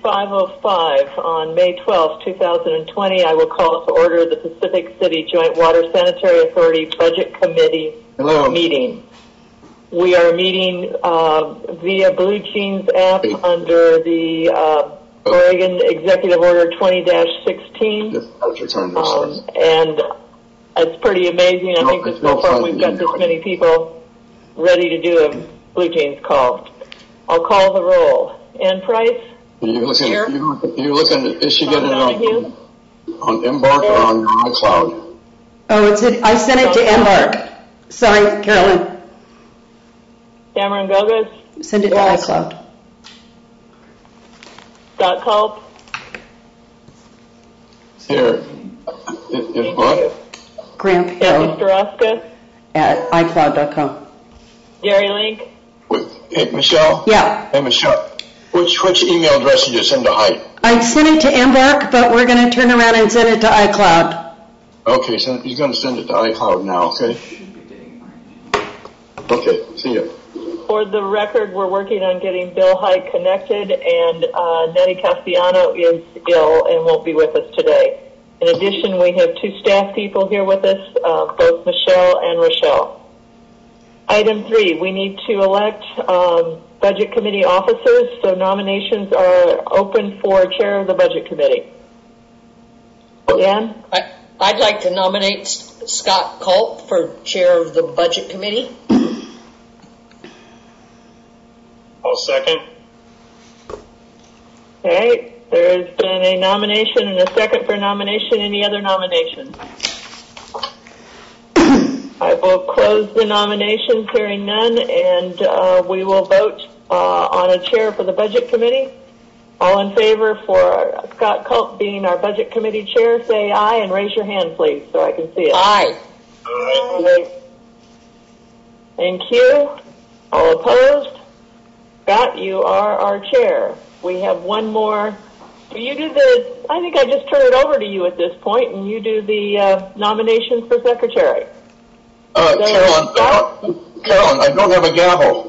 5:05 on May 12, 2020, I will call to order the Pacific City Joint Water Sanitary Authority Budget Committee meeting. We are meeting via Blue Jeans app under the Oregon Executive Order 20-16. And it's pretty amazing. I think this so far we've got this many people ready to do a Blue Jeans call. I'll call the roll. Ann Price? You're looking, is she getting it on Embark or on your iCloud? Oh, I sent it to Embark. Sorry, Carolyn. Cameron Gogas? Send it to iCloud. Scott Culp? Here. What? Graham Kathy Staroska? At iCloud.com. Gary Link? Hey, Michelle? Yeah. Hey, Michelle. Which email address did you send to Height? I sent it to Embark, but we're going to turn around and send it to iCloud. Okay, so he's going to send it to iCloud now, okay? Okay, see you. For the record, we're working on getting Bill Height connected, and Nettie Castellano is ill and won't be with us today. In addition, we have two staff people here with us, both Michelle and Rochelle. Item 3, we need to elect Budget Committee officers, so nominations are open for Chair of the Budget Committee. Dan? I'd like to nominate Scott Culp for Chair of the Budget Committee. I'll second. Okay, there's been a nomination and a second for nomination. Any other nominations? I will close the nominations, hearing none, and we will vote on a chair for the Budget Committee. All in favor for Scott Culp being our Budget Committee chair, say aye and raise your hand, please, so I can see it. Aye. Aye. Thank you. All opposed? Scott, you are our chair. We have one more. Do you do I think I just turn it over to you at this point, and you do the nominations for secretary. Carolyn, I don't have a gavel.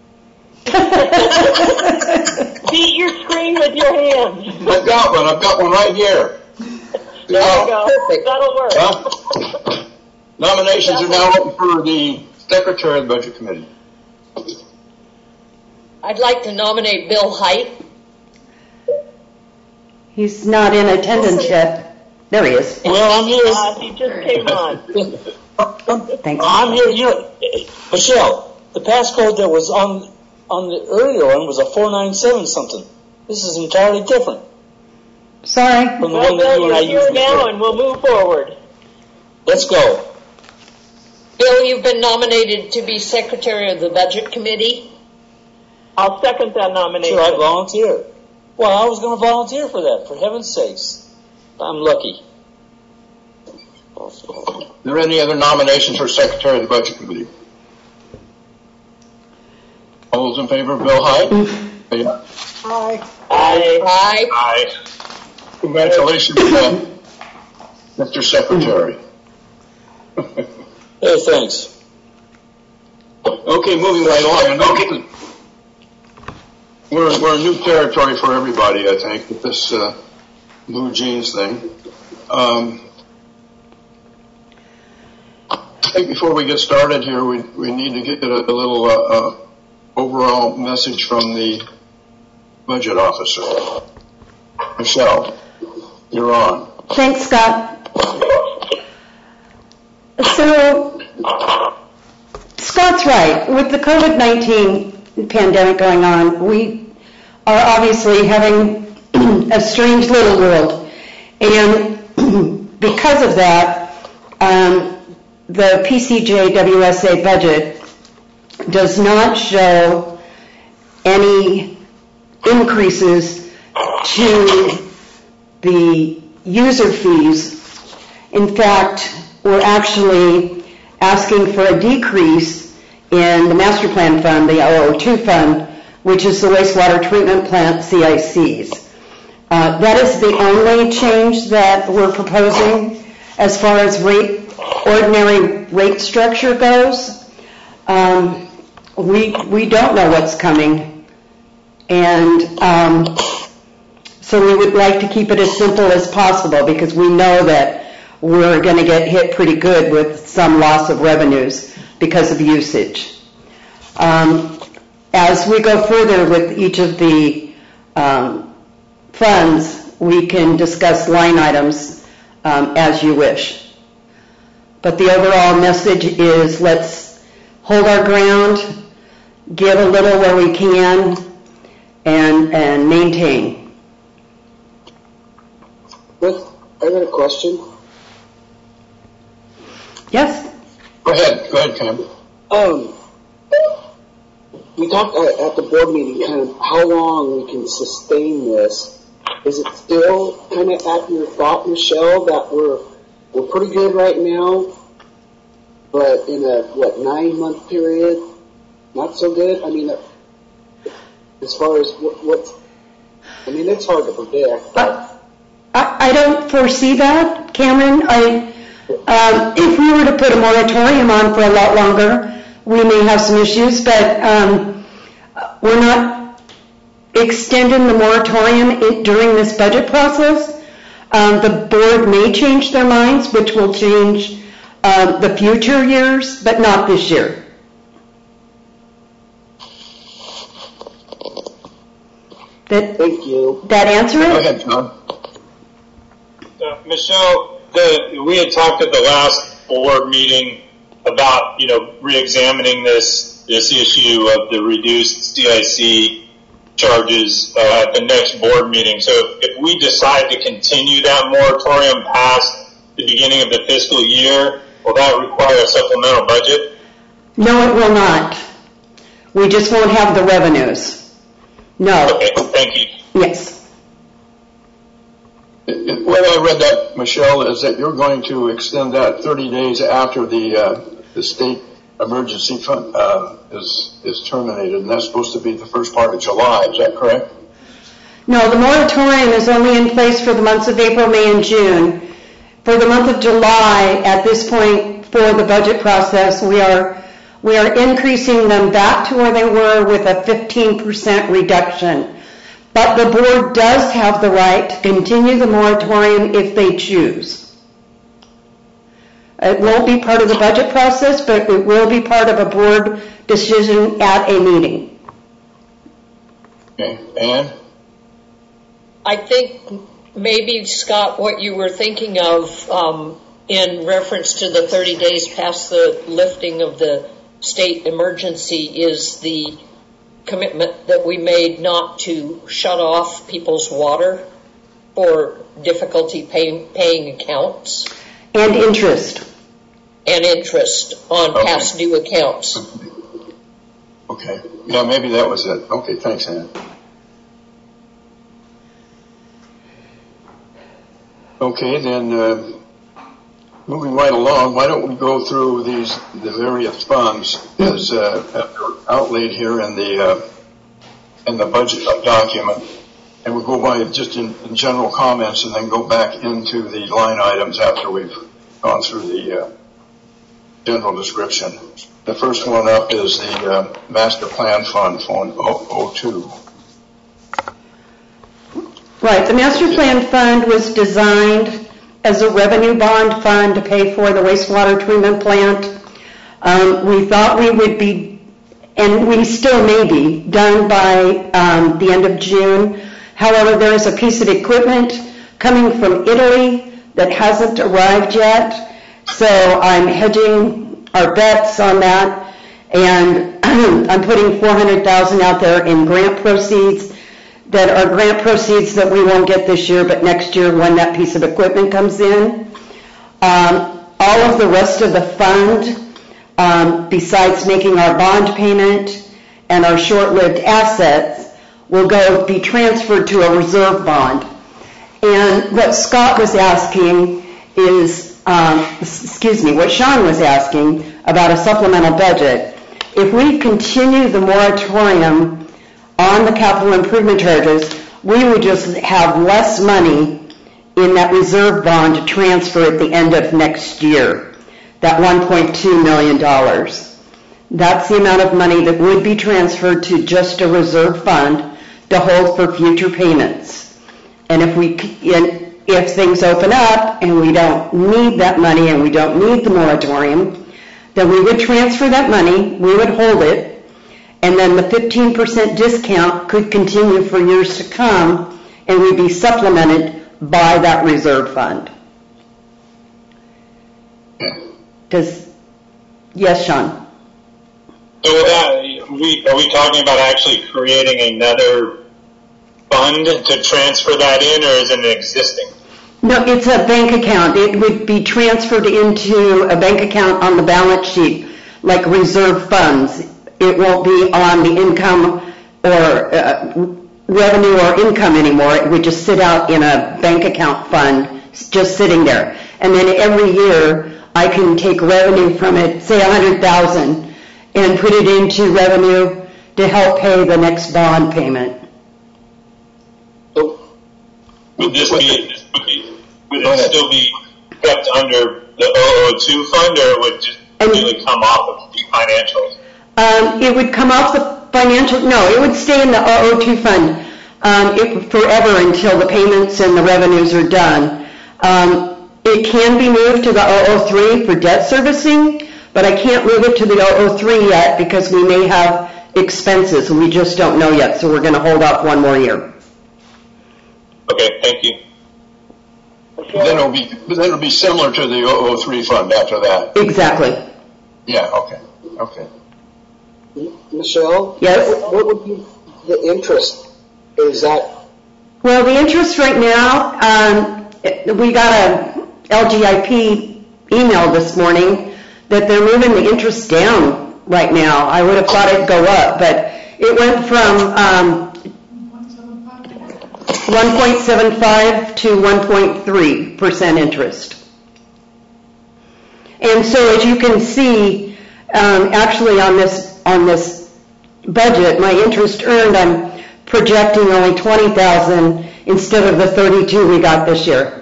Beat your screen with your hands. I've got one right here. There you go. Perfect. That'll work. Nominations are now open for the secretary of the Budget Committee. I'd like to nominate Bill Height. He's not in attendance yet. There he is. Well, I'm here. He just came on. Thanks. I'm here. Michelle, the passcode that was on the earlier one was a 497 something. This is entirely different. Sorry. From the one that you and I you're used here now, before. and we'll move forward. Let's go. Bill, you've been nominated to be Secretary of the Budget Committee. I'll second that nomination. Sure, I volunteer. Well, I was going to volunteer for that, for heaven's sakes. I'm lucky. Are there any other nominations for secretary of the Budget Committee? All those in favor of Bill Height? Aye. Aye. Aye. Aye. Congratulations, Mr. Secretary. Hey, thanks. Okay, moving right along. We're in new territory for everybody, I think, with this Blue Jeans thing. I think before we get started here, we need to get a little overall message from the budget officer. Michelle, you're on. Thanks, Scott. So, Scott's right. With the COVID-19 pandemic going on, we are obviously having a strange little world. And because of that, the PCJWSA budget does not show any increases to the user fees. In fact, we're actually asking for a decrease in the master plan fund, the 002 fund, which is the wastewater treatment plant CICs. That is the only change that we're proposing as far as ordinary rate structure goes. We don't know what's coming, and So we would like to keep it as simple as possible because we know that we're going to get hit pretty good with some loss of revenues because of usage. As we go further with each of the funds, we can discuss line items as you wish. But the overall message is let's hold our ground, give a little where we can, and maintain. I got a question. Yes? Go ahead, Cam. We talked at the board meeting kind of how long we can sustain this. Is it still kind of at your thought, Michelle, that we're pretty good right now, but in a 9-month period, not so good? I mean, as far as it's hard to predict. I don't foresee that, Cameron. If we were to put a moratorium on for a lot longer, we may have some issues, but we're not extending the moratorium during this budget process. The board may change their minds, which will change the future years, but not this year. Thank you. That answer it? Go ahead, John. Michelle, we had talked at the last board meeting about, re-examining this issue of the reduced CIC charges at the next board meeting. So if we decide to continue that moratorium past the beginning of the fiscal year, will that require a supplemental budget? No, it will not. We just won't have the revenues. No. Okay, thank you. Yes. The way I read that, Michelle, is that you're going to extend that 30 days after the state emergency fund is terminated, and that's supposed to be the first part of July. Is that correct? No, the moratorium is only in place for the months of April, May, and June. For the month of July, at this point for the budget process, we are increasing them back to where they were with a 15% reduction. But the board does have the right to continue the moratorium if they choose. It won't be part of the budget process, but it will be part of a board decision at a meeting. Okay, Ann? I think maybe, Scott, what you were thinking of in reference to the 30 days past the lifting of the state emergency is the commitment that we made not to shut off people's water for difficulty paying accounts. And interest. And interest on past due accounts. Okay. Yeah, maybe that was it. Okay, thanks, Ann. Okay, then moving right along, why don't we go through the various funds as outlaid here in the budget document, and we'll go by just in general comments and then go back into the line items after we've gone through the general description. The first one up is the Master Plan Fund, Fund 02. Right, the Master Plan Fund was designed as a revenue bond fund to pay for the wastewater treatment plant. We thought we would be, and we still may be, done by the end of June. However, there is a piece of equipment coming from Italy that hasn't arrived yet, so I'm hedging our bets on that, and I'm putting $400,000 out there in grant proceeds that are grant proceeds that we won't get this year, but next year when that piece of equipment comes in. All of the rest of the fund, besides making our bond payment and our short-lived assets, will be transferred to a reserve bond. And what Scott was asking is, what Sean was asking about a supplemental budget. If we continue the moratorium on the capital improvement charges, we would just have less money in that reserve bond to transfer at the end of next year, that $1.2 million. That's the amount of money that would be transferred to just a reserve fund to hold for future payments. if things open up and we don't need that money and we don't need the moratorium, then we would transfer that money, we would hold it, and then the 15% discount could continue for years to come, and we'd be supplemented by that reserve fund. Yes, Sean? So are we talking about actually creating another fund to transfer that in, or is it an existing? No, it's a bank account. It would be transferred into a bank account on the balance sheet, like reserve funds. It won't be on the income or revenue or income anymore. It would just sit out in a bank account fund, just sitting there. And then every year I can take revenue from it, say $100,000, and put it into revenue to help pay the next bond payment. Would it still be kept under the 002 fund, or would it just really come off of the financials? It would come off the financial, no, it would stay in the 002 fund forever until the payments and the revenues are done. It can be moved to the 003 for debt servicing, but I can't move it to the 003 yet because we may have expenses and we just don't know yet, so we're going to hold off one more year. Okay, thank you. Then it'll be similar to the 003 fund after that. Exactly. Yeah, okay. Michelle? Yes? What would be the interest? Is that? Well, the interest right now, we got a LGIP email this morning that they're moving the interest down right now. I would have thought it'd go up, but it went from 1.75 to 1.3% interest. And so as you can see, actually on this budget, my interest earned, I'm projecting only $20,000 instead of the $32,000 we got this year.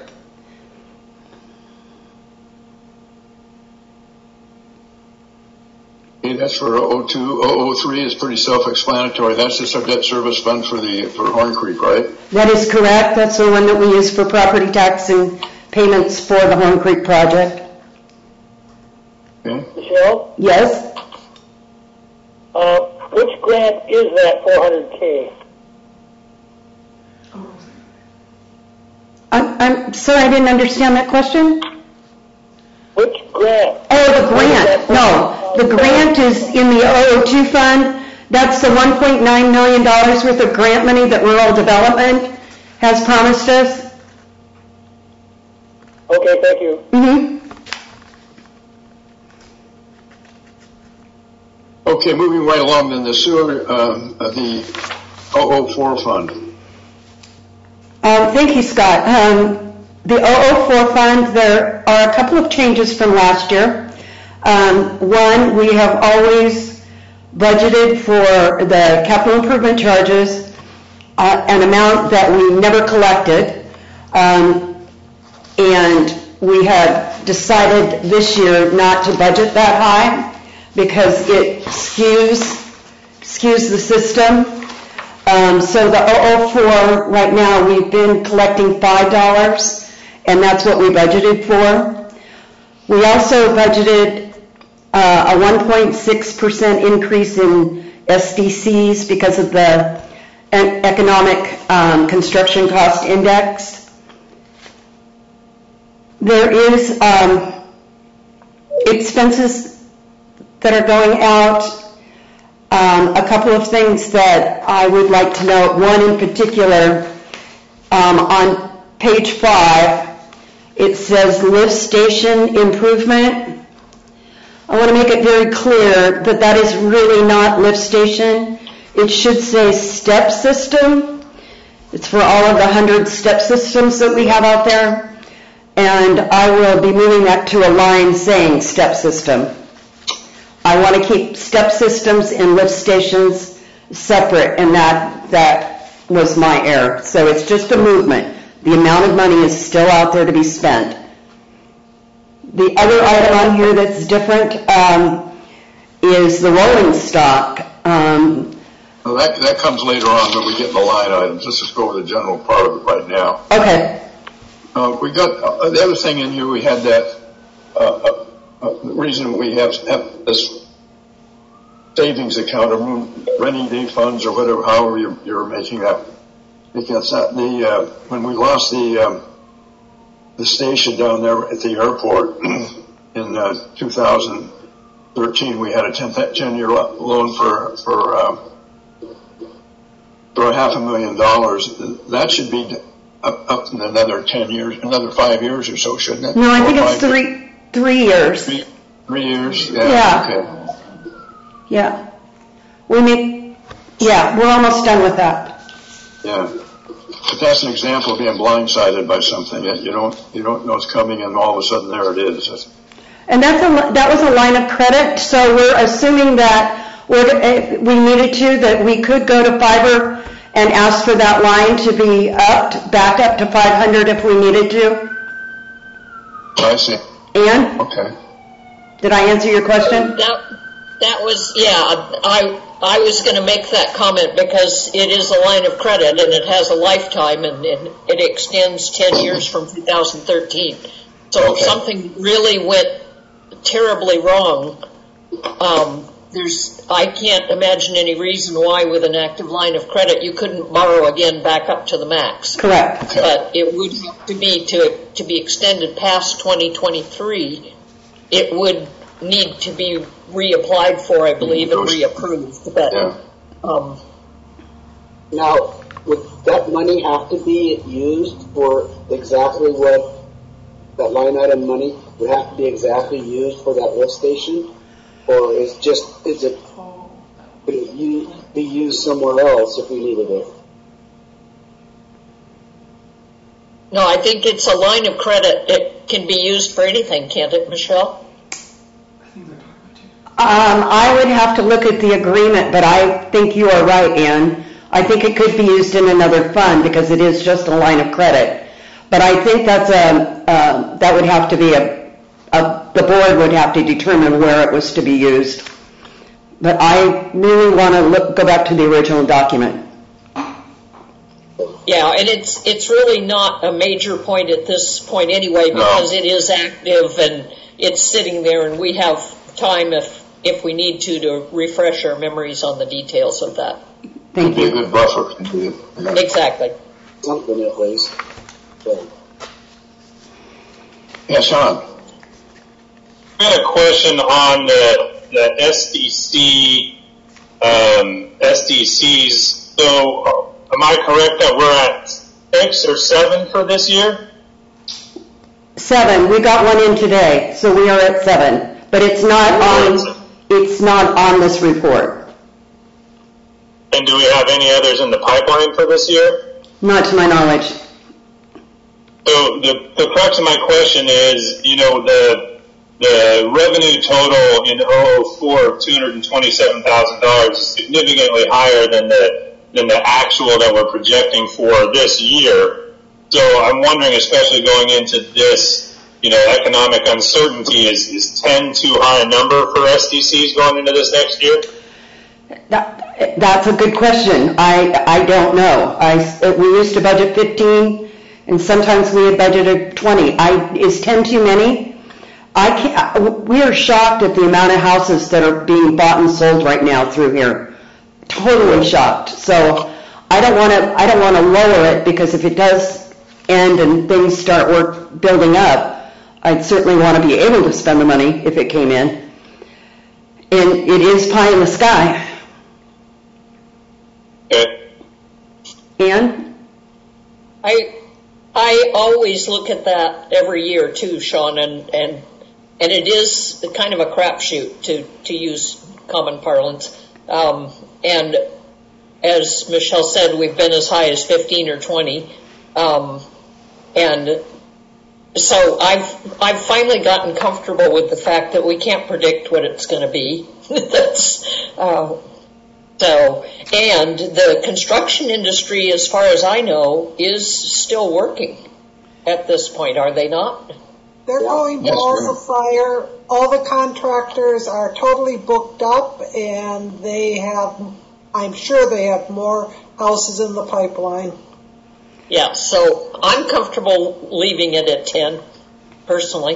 Okay, that's for 002. 003 is pretty self-explanatory. That's just our debt service fund for Horn Creek, right? That is correct. That's the one that we use for property tax and payments for the Horn Creek project. Okay. Michelle? Yes? Which grant is that $400K? I'm sorry, I didn't understand that question. Which grant? Oh, the grant. No, the grant is in the 002 fund. That's the $1.9 million worth of grant money that Rural Development has promised us. Okay, thank you. Mm-hmm. Okay, moving right along, then the sewer, the 004 fund. Thank you, Scott. The 004 fund, there are a couple of changes from last year. One, we have always budgeted for the capital improvement charges an amount that we never collected, and we have decided this year not to budget that high because it skews the system. So the 004 right now, we've been collecting $5, and that's what we budgeted for. We also budgeted a 1.6% increase in SDCs because of the economic construction cost index. There is expenses that are going out. A couple of things that I would like to note. One in particular, on page 5, it says lift station improvement. I want to make it very clear that that is really not lift station. It should say step system. It's for all of the 100 step systems that we have out there. And I will be moving that to a line saying step system. I want to keep step systems and lift stations separate, and that was my error. So it's just a movement. The amount of money is still out there to be spent. The other item on here that's different is the rolling stock. Well, that comes later on when we get in the line items. Let's just go over the general part of it right now. Okay. We got the other thing in here. We had that the reason we have this savings account or rainy day funds or whatever, however you're making that, because when we lost the station down there at the airport in 2013, we had a 10-year loan for $500,000. That should be up in another 10 years, another 5 years or so, shouldn't it? No, I think it's 3 years. 3 years? Yeah. Okay. Yeah. We're almost done with that. Yeah. But that's an example of being blindsided by something that you don't know it's coming, and all of a sudden there it is. And that was a line of credit, so we're assuming that we needed that we could go to Fiverr and ask for that line to be back up to 500 if we needed to. I see. Ann? Okay. Did I answer your question? That was, I was going to make that comment because it is a line of credit and it has a lifetime and it extends 10 years from 2013. So if something really went terribly wrong, I can't imagine any reason why with an active line of credit you couldn't borrow again back up to the max. Correct. Okay. But it would have to be to be extended past 2023. It would need to be reapplied for, I believe, and reapproved. But now, would that money have to be used for exactly what that line item money would have to be exactly used for that lift station? Or could it be used somewhere else if we needed it? No, I think it's a line of credit. It can be used for anything, can't it, Michelle? I would have to look at the agreement, but I think you are right, Ann. I think it could be used in another fund because it is just a line of credit. But I think that would have to be the board would have to determine where it was to be used. But I really want to go back to the original document. Yeah, and it's really not a major point at this point anyway because it is active and it's sitting there, and we have time if we need to refresh our memories on the details of that. Thank you. Be a good buffer. Exactly. Something at least. So. Yes, Sean. I had a question on the SDCs. So, am I correct that we're at 6 or 7 for this year? 7. We got one in today, so we are at 7. But it's not on this report. And do we have any others in the pipeline for this year? Not to my knowledge. So the crux of my question is, the revenue total in 2004 of $227,000 is significantly higher than the actual that we're projecting for this year. So I'm wondering, especially going into this, economic uncertainty, is 10 too high a number for SDCs going into this next year? That's a good question. I don't know. We used to budget 15, and sometimes we had budgeted 20. Is 10 too many? We are shocked at the amount of houses that are being bought and sold right now through here. Totally shocked. So I don't want to lower it, because if it does end and things start building up, I'd certainly want to be able to spend the money if it came in. And it is pie in the sky. Okay. Ann? I always look at that every year too, Sean, and it is kind of a crapshoot to use common parlance. And as Michelle said, we've been as high as 15 or 20, and so I've finally gotten comfortable with the fact that we can't predict what it's going to be. And the construction industry, as far as I know, is still working at this point, are they not? They're going balls of fire. All the contractors are totally booked up, and they have I'm sure they have more houses in the pipeline. Yeah, so I'm comfortable leaving it at 10, personally.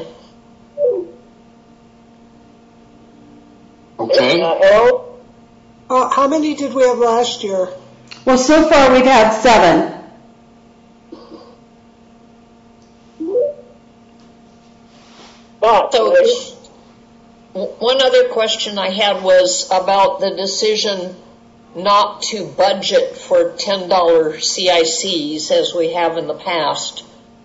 Okay. Harold? How many did we have last year? Well, so far we've had 7. So one other question I had was about the decision not to budget for $10 CICs as we have in the past.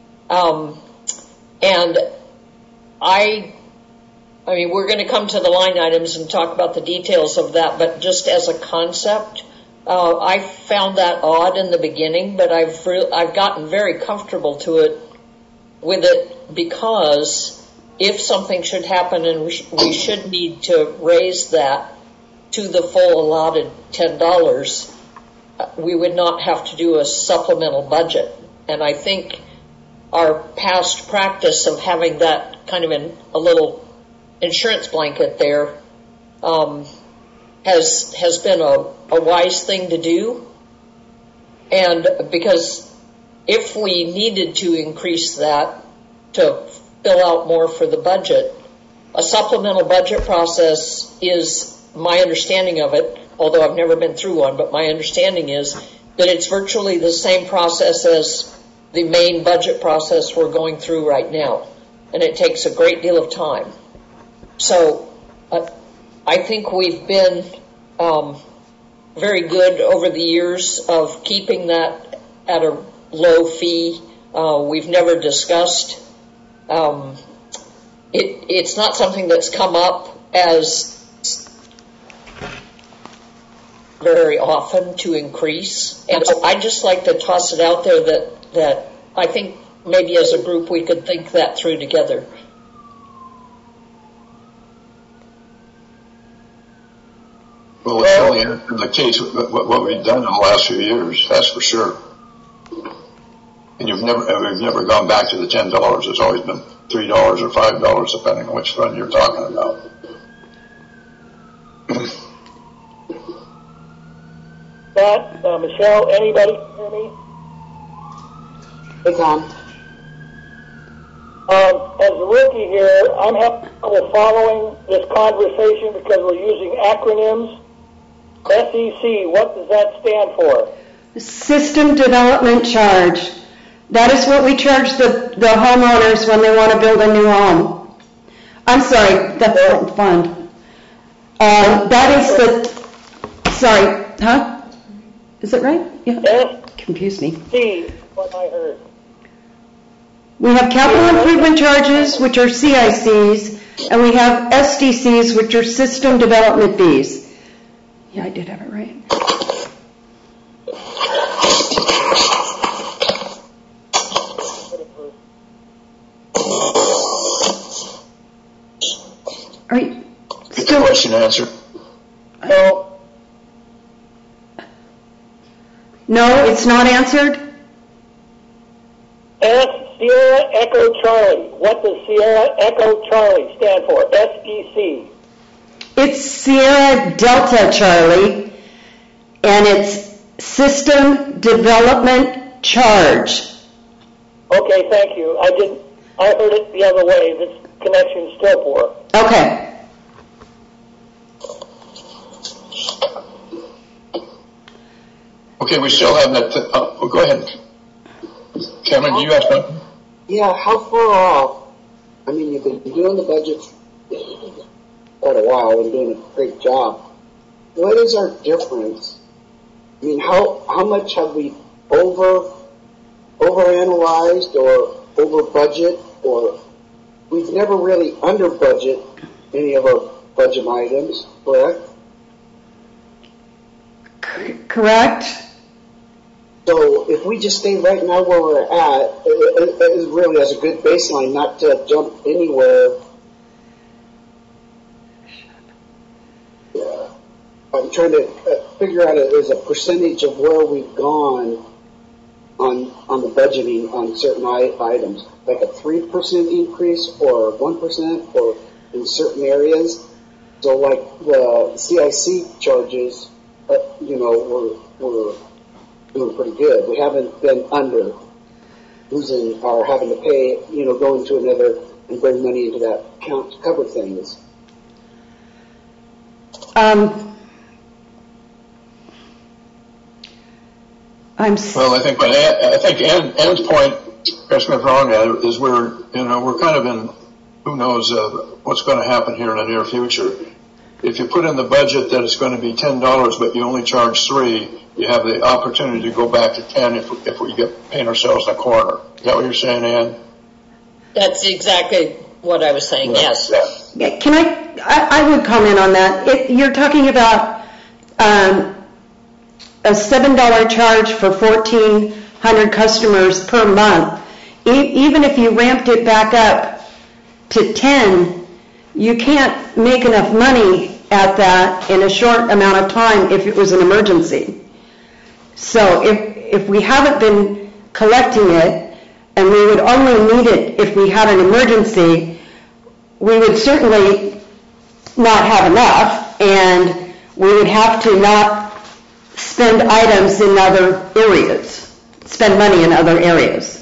And I mean, we're going to come to the line items and talk about the details of that, but just as a concept, I found that odd in the beginning, but I've gotten very comfortable with it because if something should happen and we should need to raise that to the full allotted $10, we would not have to do a supplemental budget. And I think our past practice of having that kind of in a little insurance blanket there has been a wise thing to do. And because if we needed to increase that to fill out more for the budget, a supplemental budget process is, my understanding of it, although I've never been through one, but my understanding is that it's virtually the same process as the main budget process we're going through right now. And it takes a great deal of time. So I think we've been very good over the years of keeping that at a low fee. We've never discussed. It's not something that's come up as very often to increase. And so I just like to toss it out there that I think maybe as a group we could think that through together. Well, it's certainly in the case what we've done in the last few years, that's for sure. And we've never gone back to the $10. It's always been $3 or $5, depending on which fund you're talking about. Scott, Michelle, anybody hear me? Hey, Tom. As a rookie here, I'm having trouble following this conversation because we're using acronyms. SEC, what does that stand for? System Development Charge. That is what we charge the homeowners when they want to build a new home. I'm sorry, the fund. That is the, sorry, huh? Is it right? Yeah. Confused me. C, what I heard. We have capital improvement charges, which are CICs, and we have SDCs, which are system development fees. Yeah, I did have it right. Are you still? Question answered. No, it's not answered. S, Sierra Echo Charlie. What does Sierra Echo Charlie stand for? SEC. It's Sierra Delta Charlie, and it's System Development Charge. Okay, thank you. I heard it the other way. This connection's still poor. Okay. Okay, we still have that. Go ahead. Cameron, do you have something? Yeah, how far off? I mean, you've been doing the budgets quite a while and doing a great job. What is our difference? I mean, how much have we overanalyzed or over budget, or we've never really under budget any of our budget items, correct? Correct. So if we just stay right now where we're at, it is really as a good baseline, not to jump anywhere. Yeah. I'm trying to figure out as a percentage of where we've gone on the budgeting on certain items, like a 3% increase or 1% or in certain areas. So like the CIC charges we're doing pretty good. We haven't been under losing or having to pay, going to another and bring money into that account to cover things. Well, I think Ann's point, correct me if I'm wrong, is we're kind of in who knows what's going to happen here in the near future. If you put in the budget that it's going to be $10, but you only charge $3, you have the opportunity to go back to 10 if we get paint ourselves in a corner. Is that what you're saying, Ann? That's exactly what I was saying. Yes. Yeah, can I would comment on that. You're talking about a $7 charge for 1,400 customers per month. Even if you ramped it back up to 10, you can't make enough money at that in a short amount of time if it was an emergency. So if we haven't been collecting it and we would only need it if we had an emergency, we would certainly not have enough, and we would have to not spend items in other areas, spend money in other areas.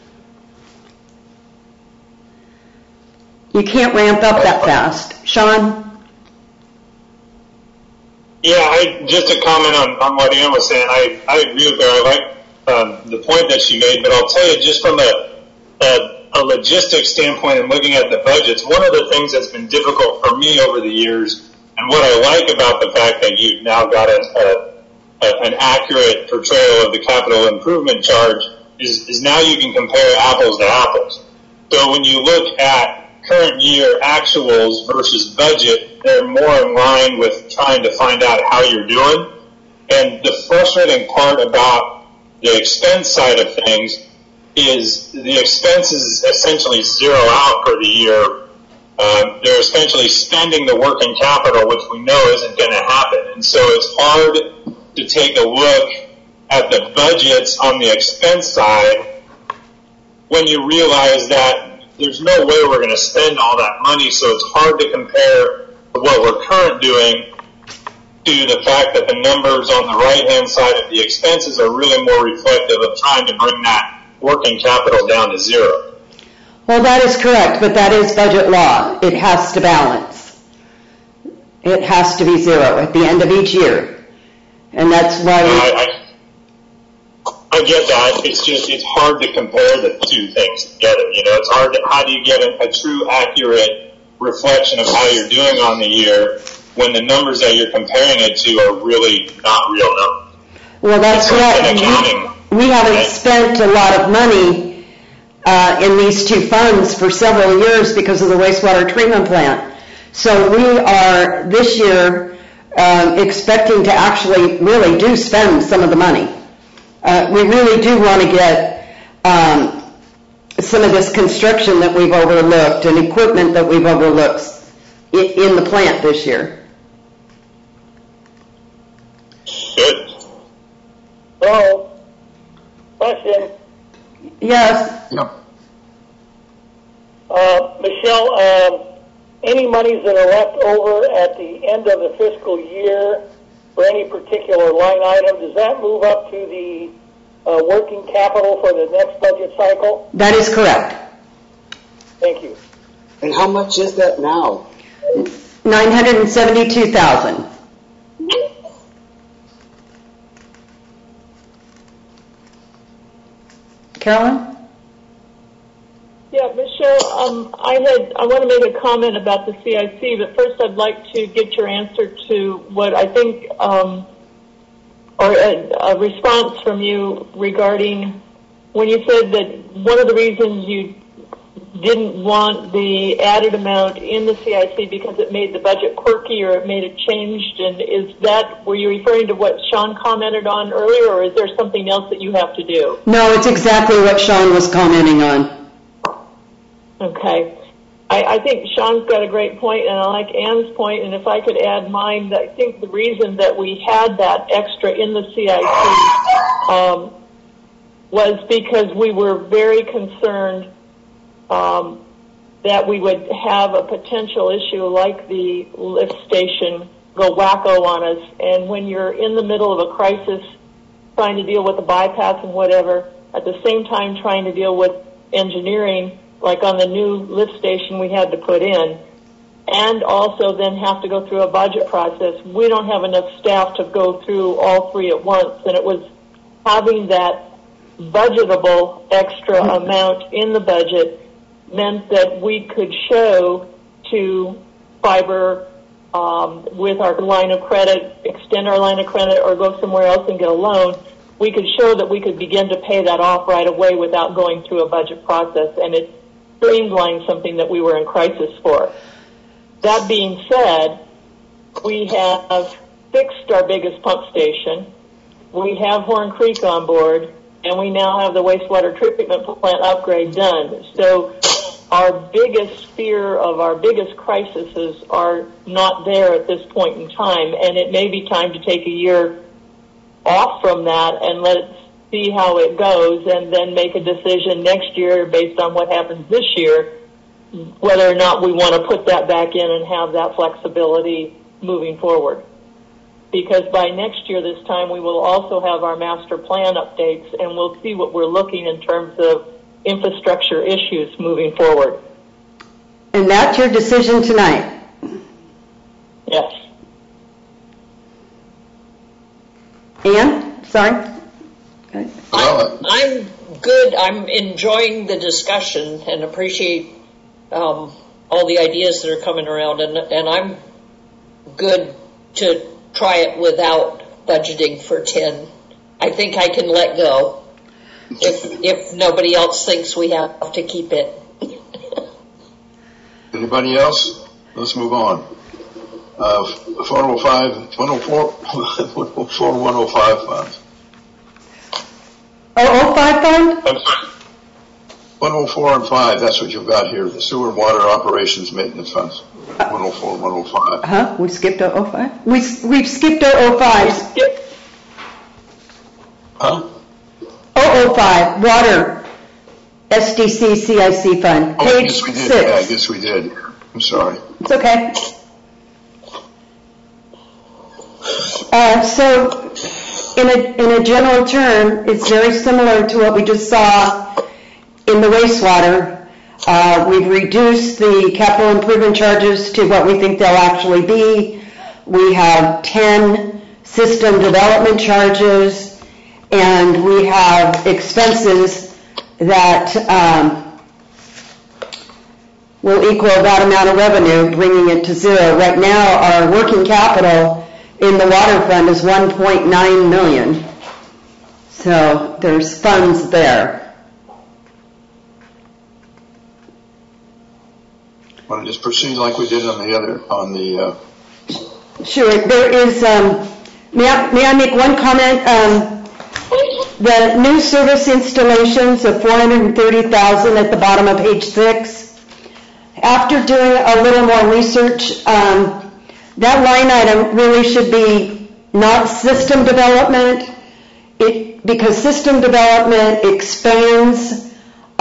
You can't ramp up that fast. Sean? Yeah, just to comment on what Ann was saying, I agree with her. I like the point that she made, but I'll tell you, just from a logistics standpoint and looking at the budgets, one of the things that's been difficult for me over the years, and what I like about the fact that you've now got an accurate portrayal of the capital improvement charge, is now you can compare apples to apples. So when you look at current year actuals versus budget, they're more in line with trying to find out how you're doing. And the frustrating part about the expense side of things is the expenses essentially zero out for the year. They're essentially spending the working capital, which we know isn't going to happen. And so it's hard to take a look at the budgets on the expense side when you realize that there's no way we're going to spend all that money, so it's hard to compare what we're currently doing to the fact that the numbers on the right-hand side of the expenses are really more reflective of trying to bring that working capital down to zero. Well, that is correct, but that is budget law. It has to balance. It has to be zero at the end of each year. And that's why I get that. It's hard to compare the two things together. It's hard how do you get a true, accurate reflection of how you're doing on the year when the numbers that you're comparing it to are really not real numbers? Well, that's correct. We haven't spent a lot of money in these two funds for several years because of the wastewater treatment plant. So we are this year expecting to actually really do spend some of the money. We really do want to get some of this construction that we've overlooked and equipment that we've overlooked in the plant this year. Good. Hello? Question? Yes. Yep. Michelle, any monies that are left over at the end of the fiscal year for any particular line item, does that move up to the working capital for the next budget cycle? That is correct. Thank you. And how much is that now? $972,000. Carolyn? Yeah, Michelle, I want to make a comment about the CIC, but first I'd like to get your answer to what I think, or a response from you regarding when you said that one of the reasons you didn't want the added amount in the CIC because it made the budget quirky or it made it changed, and were you referring to what Sean commented on earlier, or is there something else that you have to do? No, it's exactly what Sean was commenting on. Okay. I think Sean's got a great point, and I like Ann's point, and if I could add mine, I think the reason that we had that extra in the CIC was because we were very concerned that we would have a potential issue like the lift station go wacko on us. And when you're in the middle of a crisis, trying to deal with the bypass and whatever, at the same time trying to deal with engineering, like on the new lift station we had to put in, and also then have to go through a budget process. We don't have enough staff to go through all three at once, and it was having that budgetable extra amount in the budget meant that we could show to fiber with our line of credit, extend our line of credit, or go somewhere else and get a loan. We could show that we could begin to pay that off right away without going through a budget process, and it streamlined something that we were in crisis for. That being said, we have fixed our biggest pump station. We have Horn Creek on board, and we now have the wastewater treatment plant upgrade done. So our biggest fear of our biggest crises are not there at this point in time, and it may be time to take a year off from that and let it see how it goes, and then make a decision next year based on what happens this year, whether or not we want to put that back in and have that flexibility moving forward. Because by next year this time we will also have our master plan updates, and we'll see what we're looking in terms of infrastructure issues moving forward. And that's your decision tonight? Yes. Ann? Sorry? Okay. I'm good. I'm enjoying the discussion and appreciate all the ideas that are coming around, and I'm good to try it without budgeting for 10. I think I can let go if nobody else thinks we have to keep it. Anybody else? Let's move on. 105 funds. 005 fund? I'm sorry. 104 and 5, that's what you've got here, the sewer and water operations maintenance funds. 104 and 105. Huh? We skipped 005? We've skipped 005. Huh? 005, water, SDC CIC fund, Oh, page yes, we did. 6. Yeah, I guess we did. I'm sorry. It's okay. So, in a general term, it's very similar to what we just saw in the wastewater. We've reduced the capital improvement charges to what we think they'll actually be. We have 10 system development charges, and we have expenses that will equal that amount of revenue, bringing it to zero. Right now, our working capital in the water fund is $1.9 million. So there's funds there. Want to just proceed like we did on the Sure. There is, may I make one comment? The new service installations of $430,000 at the bottom of page 6. After doing a little more research, that line item really should be not system development, because system development expands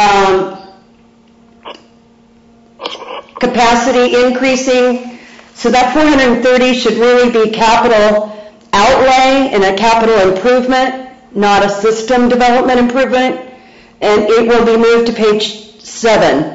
capacity increasing. So that 430 should really be capital outlay and a capital improvement, not a system development improvement, and it will be moved to page 7.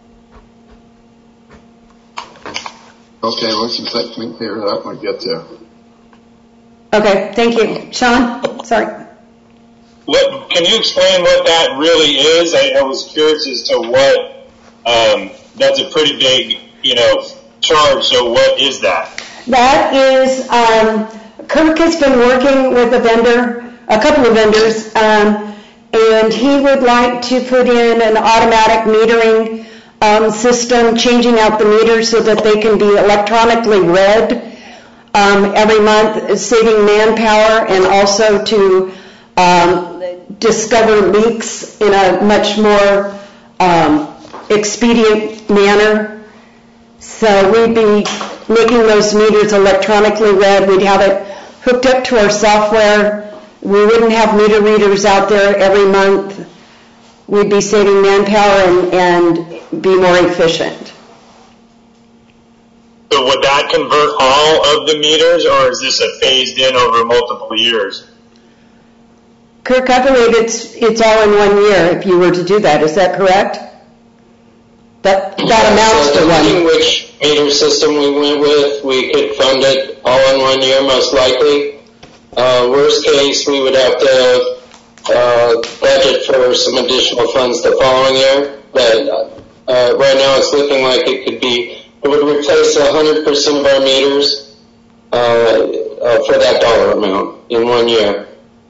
Okay, once you let me clear that one, get there. Okay, thank you. Sean? Sorry. Can you explain what that really is? I was curious as to what, that's a pretty big, charge, so what is that? That is, Kirk has been working with a couple of vendors, and he would like to put in an automatic metering system, changing out the meters so that they can be electronically read every month, saving manpower, and also to discover leaks in a much more expedient manner. So we'd be making those meters electronically read. We'd have it hooked up to our software. We wouldn't have meter readers out there every month. We'd be saving manpower and be more efficient. So So would that convert all of the meters, or is this a phased in over multiple years? Kirk, I believe it's all in 1 year if you were to do that. Is that correct? That amounts to one. Depending which meter system we went with, we could fund it all in 1 year, most likely. Worst case, we would have to budget for some additional funds the following year. But right now, it's looking like it would replace 100% of our meters for that dollar amount in 1 year.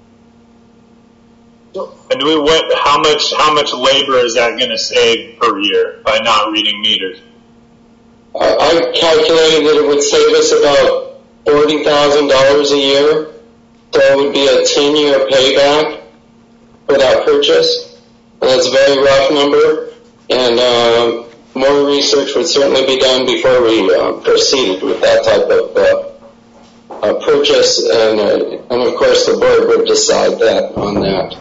And how much labor is that going to save per year by not reading meters? I calculated that it would save us about $40,000 a year. So it would be a 10-year payback for that purchase. And that's a very rough number. And more research would certainly be done before we proceeded with that type of purchase. And of course, the board would decide that on that.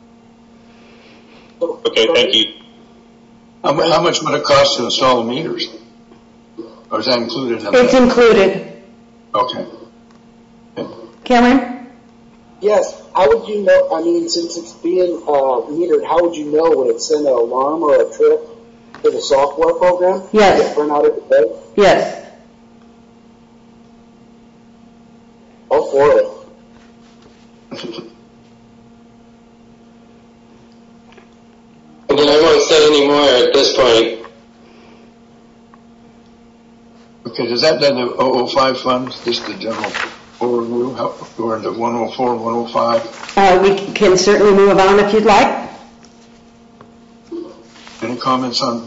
Okay, thank you. How much would it cost to install the meters? Or is that included in that? It's included. Okay. Cameron? Yes. How would you know, I mean, since it's being metered, how would you know when it sent an alarm or a trip to the software program? Yes. Does it print out every day? Yes. All for it. Again, I won't say any more at this point. Okay, does that then the 005 funds, just the general overview, or the 104, 105? We can certainly move on if you'd like. Any comments on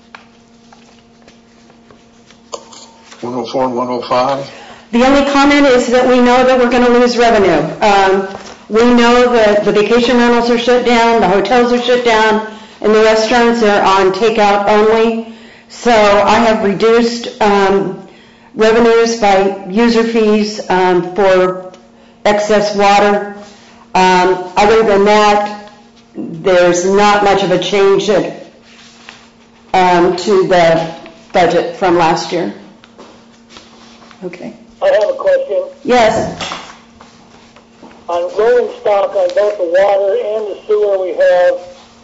104 and 105? The only comment is that we know that we're going to lose revenue. We know that the vacation rentals are shut down, the hotels are shut down, and the restaurants are on takeout only. So I have reduced revenues by user fees for excess water. Other than that, there's not much of a change to the budget from last year. Okay. I have a question. Yes. On rolling stock on both the water and the sewer, we have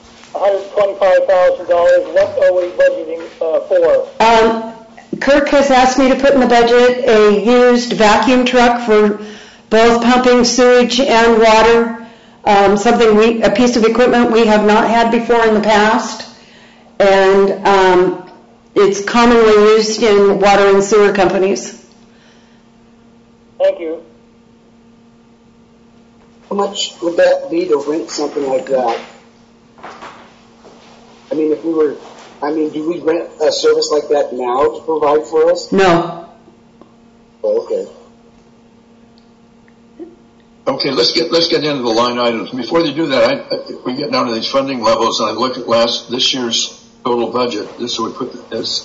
$125,000. What are we budgeting for? Kirk has asked me to put in the budget a used vacuum truck for both pumping sewage and water, a piece of equipment we have not had before in the past, and it's commonly used in water and sewer companies. Thank you. How much would that be to rent something like that? I mean, do we rent a service like that now to provide for us? No. Oh, okay. Okay, let's get into the line items. Before they do that, we get down to these funding levels, and I look at this year's total budget. This would put as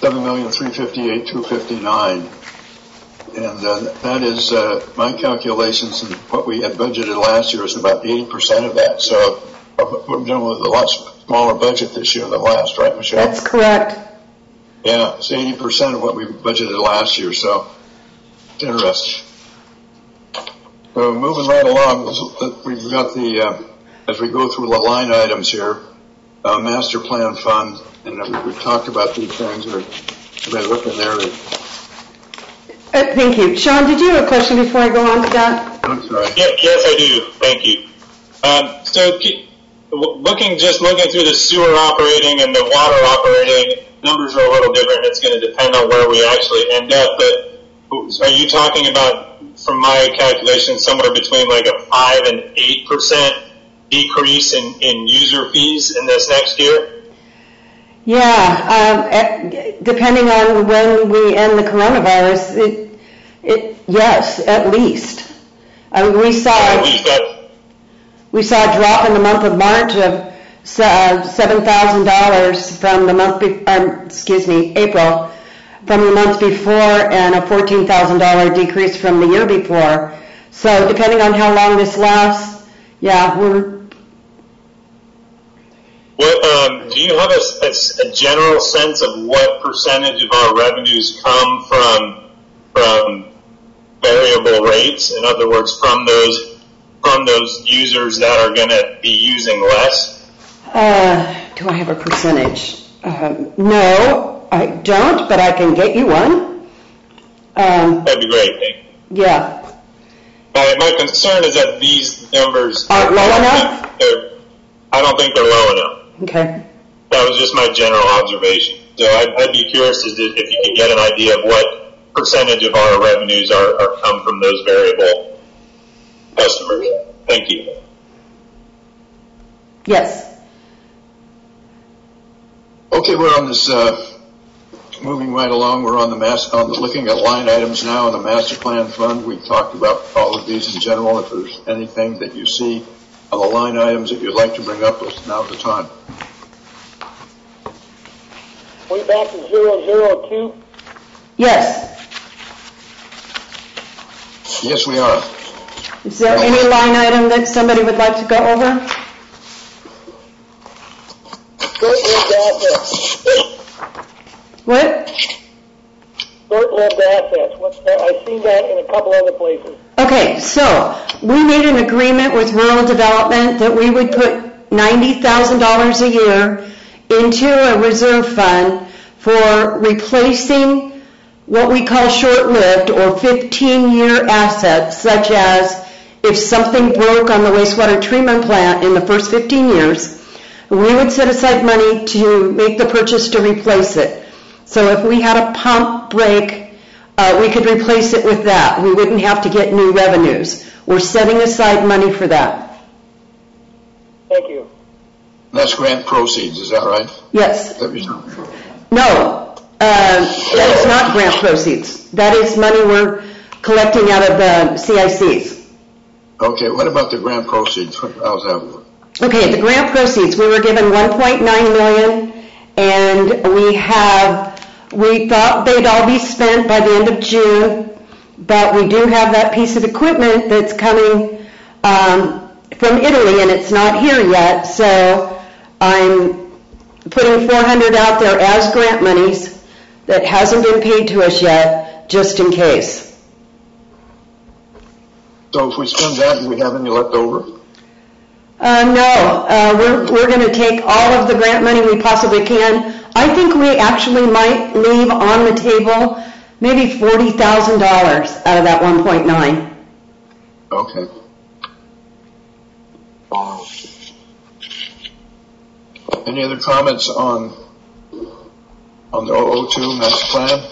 $7,358,259. And that is my calculations, and what we had budgeted last year is about 80% of that. So we're dealing with a lot smaller budget this year than last, right, Michelle? That's correct. Yeah, it's 80% of what we budgeted last year, so it's interesting. So moving right along, we've got as we go through the line items here, master plan fund, and we've talked about these things. Everybody looking there. Thank you. Sean, did you have a question before I go on to that? I'm sorry. Yes, I do. Thank you. So looking through the sewer operating and the water operating, numbers are a little different. It's going to depend on where we actually end up. But are you talking about, from my calculations, somewhere between like a 5 and 8% decrease in user fees in this next year? Yeah, depending on when we end the coronavirus, yes, at least. We saw a drop in the month of March of $7,000 from the month, April, from the month before, and a $14,000 decrease from the year before. So depending on how long this lasts, yeah, What do you have a general sense of what percentage of our revenues come from variable rates? In other words, from those users that are going to be using less? Do I have a percentage? No, I don't, but I can get you one. That'd be great. Thank you. Yeah. My concern is that these numbers aren't low enough. I don't think they're low enough. Okay. That was just my general observation. So I'd be curious if you could get an idea of what percentage of our revenues are come from those variable customers. Thank you. Yes. Okay, we're on this, moving right along. We're on looking at line items now in the master plan fund. We talked about all of these in general. If there's anything that you see on the line items that you'd like to bring up, now's the time. We back to 002? Yes. Yes, we are. Is there any line item that somebody would like to go over? Short-lived assets. What? Short-lived assets. What's that? I've seen that in a couple other places. Okay, so we made an agreement with rural development that we would put $90,000 a year into a reserve fund for replacing what we call short-lived or 15-year assets, such as if something broke on the wastewater treatment plant in the first 15 years, we would set aside money to make the purchase to replace it. So if we had a pump break, we could replace it with that. We wouldn't have to get new revenues. We're setting aside money for that. Thank you. That's grant proceeds, is that right? Yes. No, that is not grant proceeds. That is money we're collecting out of the CICs. Okay, what about the grant proceeds? How's that work? Okay, the grant proceeds, we were given $1.9 million, and we thought they'd all be spent by the end of June, but we do have that piece of equipment that's coming from Italy, and it's not here yet, so I'm putting $400 out there as grant monies that hasn't been paid to us yet, just in case. So if we spend that, do we have any left over? No, we're going to take all of the grant money we possibly can. I think we actually might leave on the table maybe $40,000 out of that 1.9. Okay. Any other comments on the 002 master plan?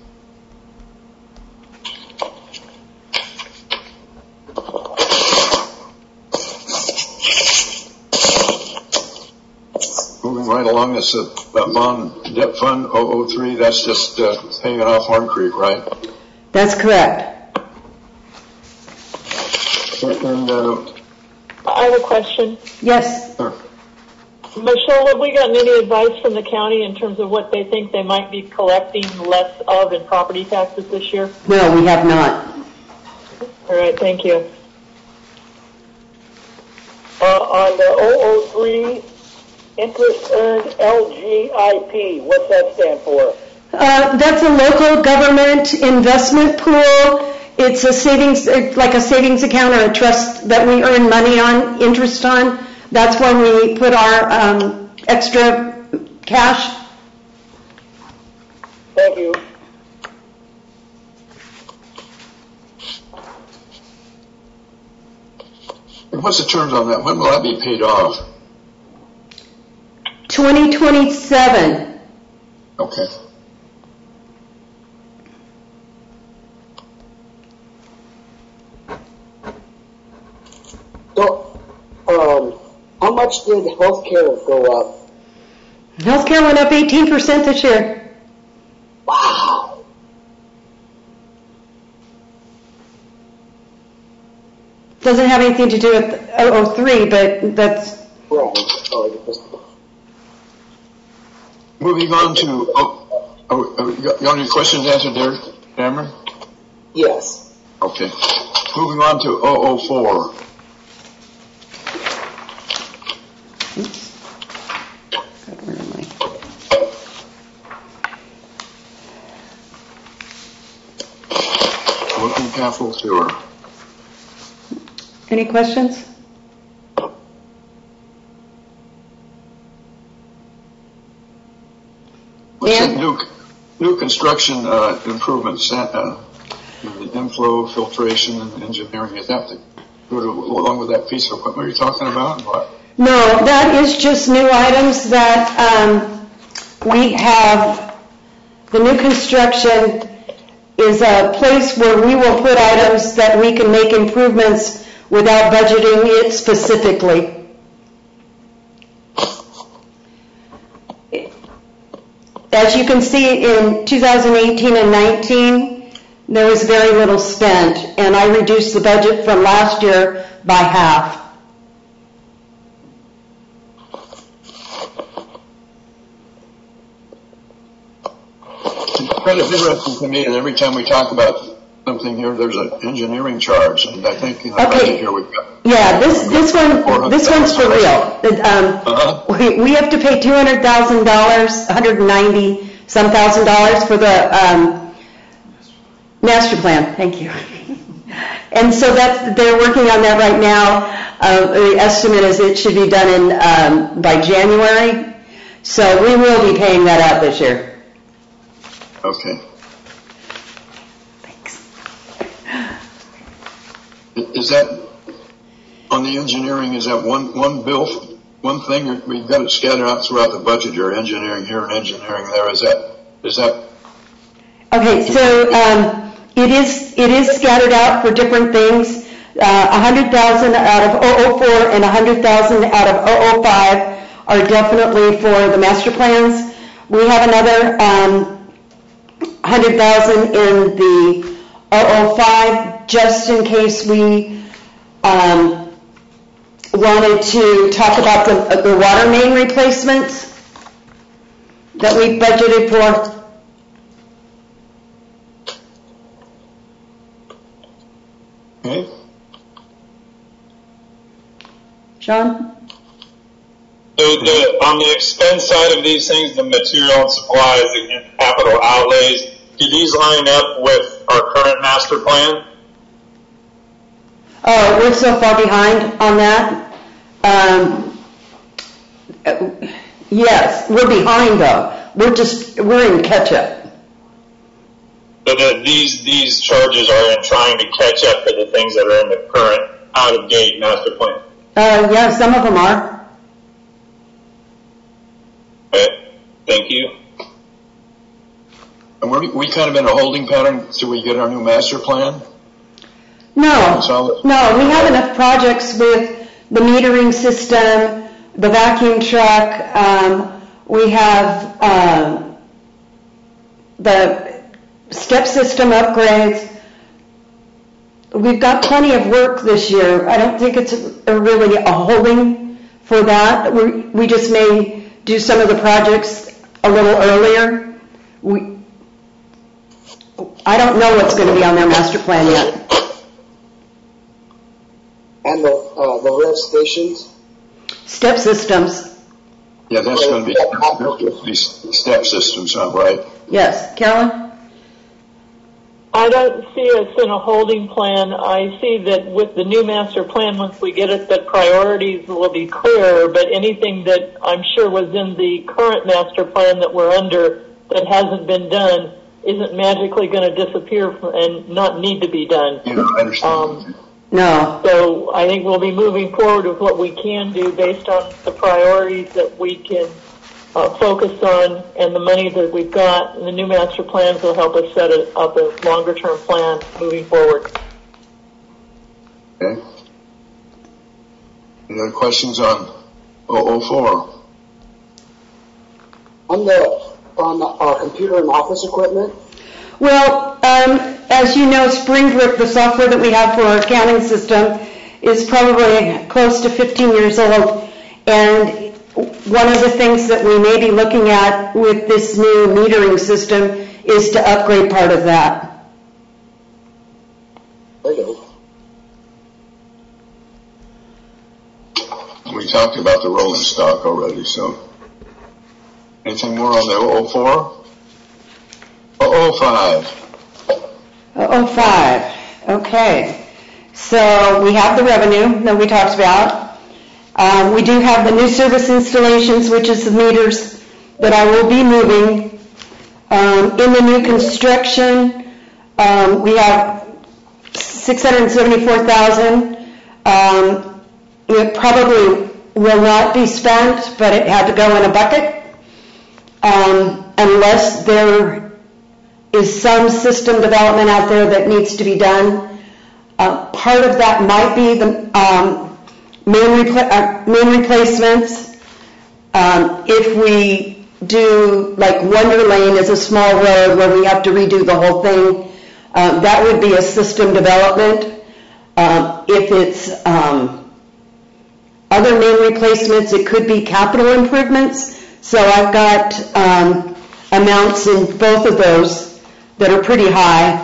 Moving right along, this bond debt fund 003, that's just paying it off Horn Creek, right? That's correct. And I have a question. Yes. Sure. Michelle, have we gotten any advice from the county in terms of what they think they might be collecting less of in property taxes this year? No, we have not. All right, thank you. On the 003, interest earned LGIP, what's that stand for? That's a local government investment pool. It's a savings, like a savings account or a trust that we earn money on, interest on. That's where we put our extra cash. Thank you. what's the terms on that? When will that be paid off? 2027. Okay. So, how much did healthcare go up? Healthcare went up 18% this year. Wow. Doesn't have anything to do with 003, but that's... Right. Moving on to, you got any questions answered there, Cameron? Yes. Okay. Moving on to 004. capital sewer. Any questions? What's the new construction improvements, the inflow, filtration, and engineering? Is that along with that piece of equipment you're talking about? What? No, that is just new items that we have. The new construction is a place where we will put items that we can make improvements without budgeting it specifically. As you can see, in 2018 and 19, there was very little spent, and I reduced the budget from last year by half. It's kind of interesting to me that every time we talk about something here, there's an engineering charge, and I think in the budget here we've got. Yeah, this one's for real. We have to pay $200,000, $190-some thousand for the master plan. Thank you. And so they're working on that right now. The estimate is it should be done by January. So we will be paying that out this year. Okay. Thanks. Is that on the engineering? Is that one bill, one thing? We've got it scattered out throughout the budget. You're engineering here and engineering there. Is that? Okay, so it is scattered out for different things. 100,000 out of 004 and 100,000 out of 005 are definitely for the master plans. We have another 100,000 in the 005 just in case we wanted to talk about the water main replacements that we budgeted for. Okay. John? So on the expense side of these things, the material and supplies and capital outlays, do these line up with our current master plan? Oh, we're so far behind on that. Yes, we're behind though. We're in catch up. So that these charges are in trying to catch up to the things that are in the current out-of-date master plan? Yeah, some of them are. Okay, thank you. And we kind of in a holding pattern till we get our new master plan? No, we have enough projects with the metering system, the vacuum truck. We have the step system upgrades. We've got plenty of work this year. I don't think it's really a holding for that. We just may do some of the projects a little earlier. I don't know what's going to be on their master plan yet. And the lift stations? Step systems. Yeah, that's going to be step systems, right? Yes. Carolyn? I don't see us in a holding plan. I see that with the new master plan, once we get it, that priorities will be clearer, but anything that I'm sure was in the current master plan that we're under that hasn't been done isn't magically going to disappear and not need to be done. Yeah, I understand. No. So I think we'll be moving forward with what we can do based on the priorities that we can focus on and the money that we've got. And the new master plans will help us set up a longer-term plan moving forward. Okay. Any other questions on 004? On our computer and office equipment? Well, as you know, Springbrook, the software that we have for our accounting system, is probably close to 15 years old. And one of the things that we may be looking at with this new metering system is to upgrade part of that. Okay. We talked about the rolling stock already, so anything more on the 004? 005. 005. Okay, so we have the revenue that we talked about. We do have the new service installations, which is the meters that I will be moving. In the new construction, we have $674,000. It probably will not be spent, but it had to go in a bucket unless there is some system development out there that needs to be done. Part of that might be the main replacements. If we do, like Wonder Lane is a small road where we have to redo the whole thing, that would be a system development. If it's other main replacements, it could be capital improvements. So I've got amounts in both of those that are pretty high.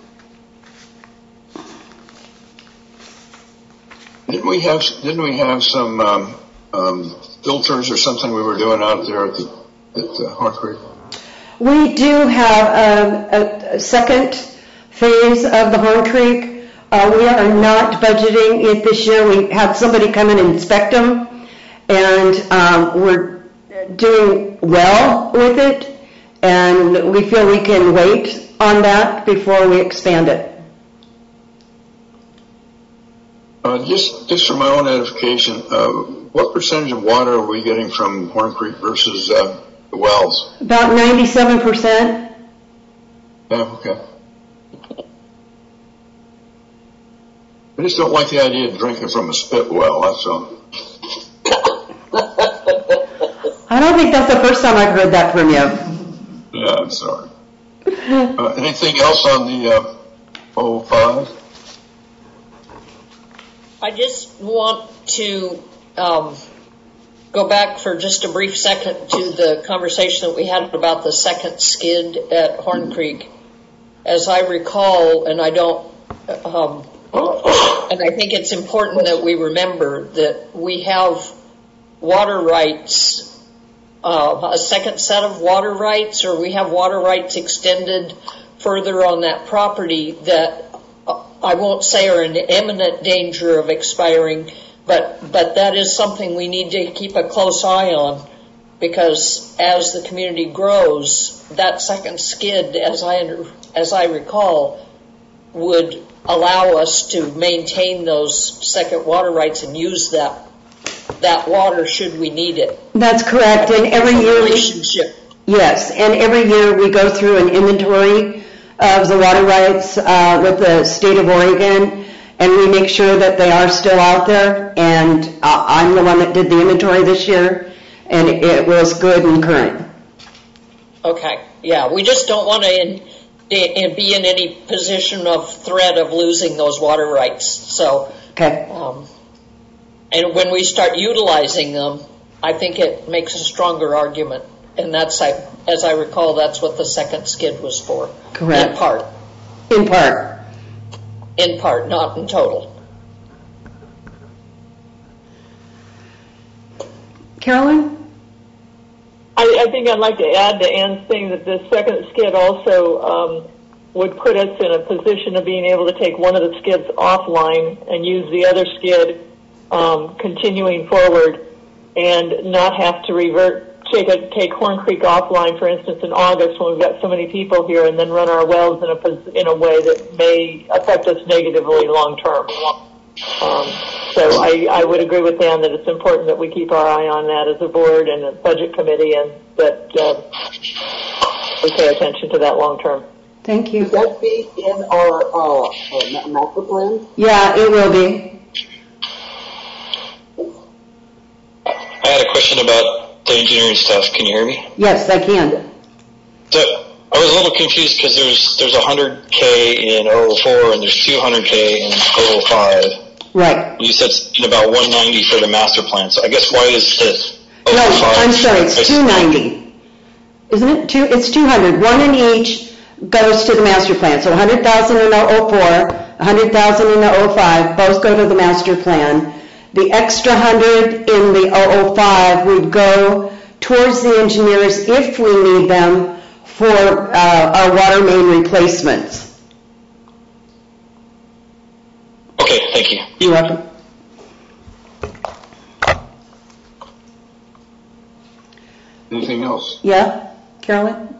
Didn't we have some filters or something we were doing out there at Horn Creek? We do have a second phase of the Horn Creek. We are not budgeting it this year. We had somebody come and inspect them, and we're doing well with it, and we feel we can wait on that before we expand it. Just for my own edification, what percentage of water are we getting from Horn Creek versus the wells? About 97%. Yeah, okay. I just don't like the idea of drinking from a spit well, that's all. I don't think that's the first time I've heard that from you. Yeah, I'm sorry. Anything else on the 05? I just want to go back for just a brief second to the conversation that we had about the second skid at Horn Creek. As I recall, and I don't, and I think it's important that we remember that we have water rights, a second set of water rights, or we have water rights extended further on that property that I won't say are in imminent danger of expiring, but that is something we need to keep a close eye on, because as the community grows, that second skid, as I recall, would allow us to maintain those second water rights and use that water should we need it. That's correct. And every year, yes, and every year we go through an inventory of the water rights with the state of Oregon, and we make sure that they are still out there. And I'm the one that did the inventory this year, and it was good and current. Okay, yeah, we just don't want to be in any position of threat of losing those water rights. So, okay. And when we start utilizing them, I think it makes a stronger argument. And that's, as I recall, that's what the second skid was for. Correct. In part. In part. In part, not in total. Carolyn? I think I'd like to add to Ann's thing that the second skid also would put us in a position of being able to take one of the skids offline and use the other skid continuing forward and not have to take Horn Creek offline, for instance, in August when we've got so many people here, and then run our wells in a way that may affect us negatively long term. So I would agree with Dan that it's important that we keep our eye on that as a board and a budget committee, and that we pay attention to that long term. Thank you. Would that be in our master plan? Yeah, it will be. I had a question about the engineering stuff. Can you hear me? Yes, I can. So I was a little confused because there's 100K in 004 and there's 200K in 005. Right. You said something about 190 for the master plan. So I guess why is this? No, I'm sorry, it's 290. Isn't it? It's 200. One in each goes to the master plan. So 100,000 in 004, 100,000 in the 05, both go to the master plan. The extra 100 in the 005 would go towards the engineers if we need them for our water main replacements. Okay, thank you. You're welcome. Anything else? Yeah, Carolyn?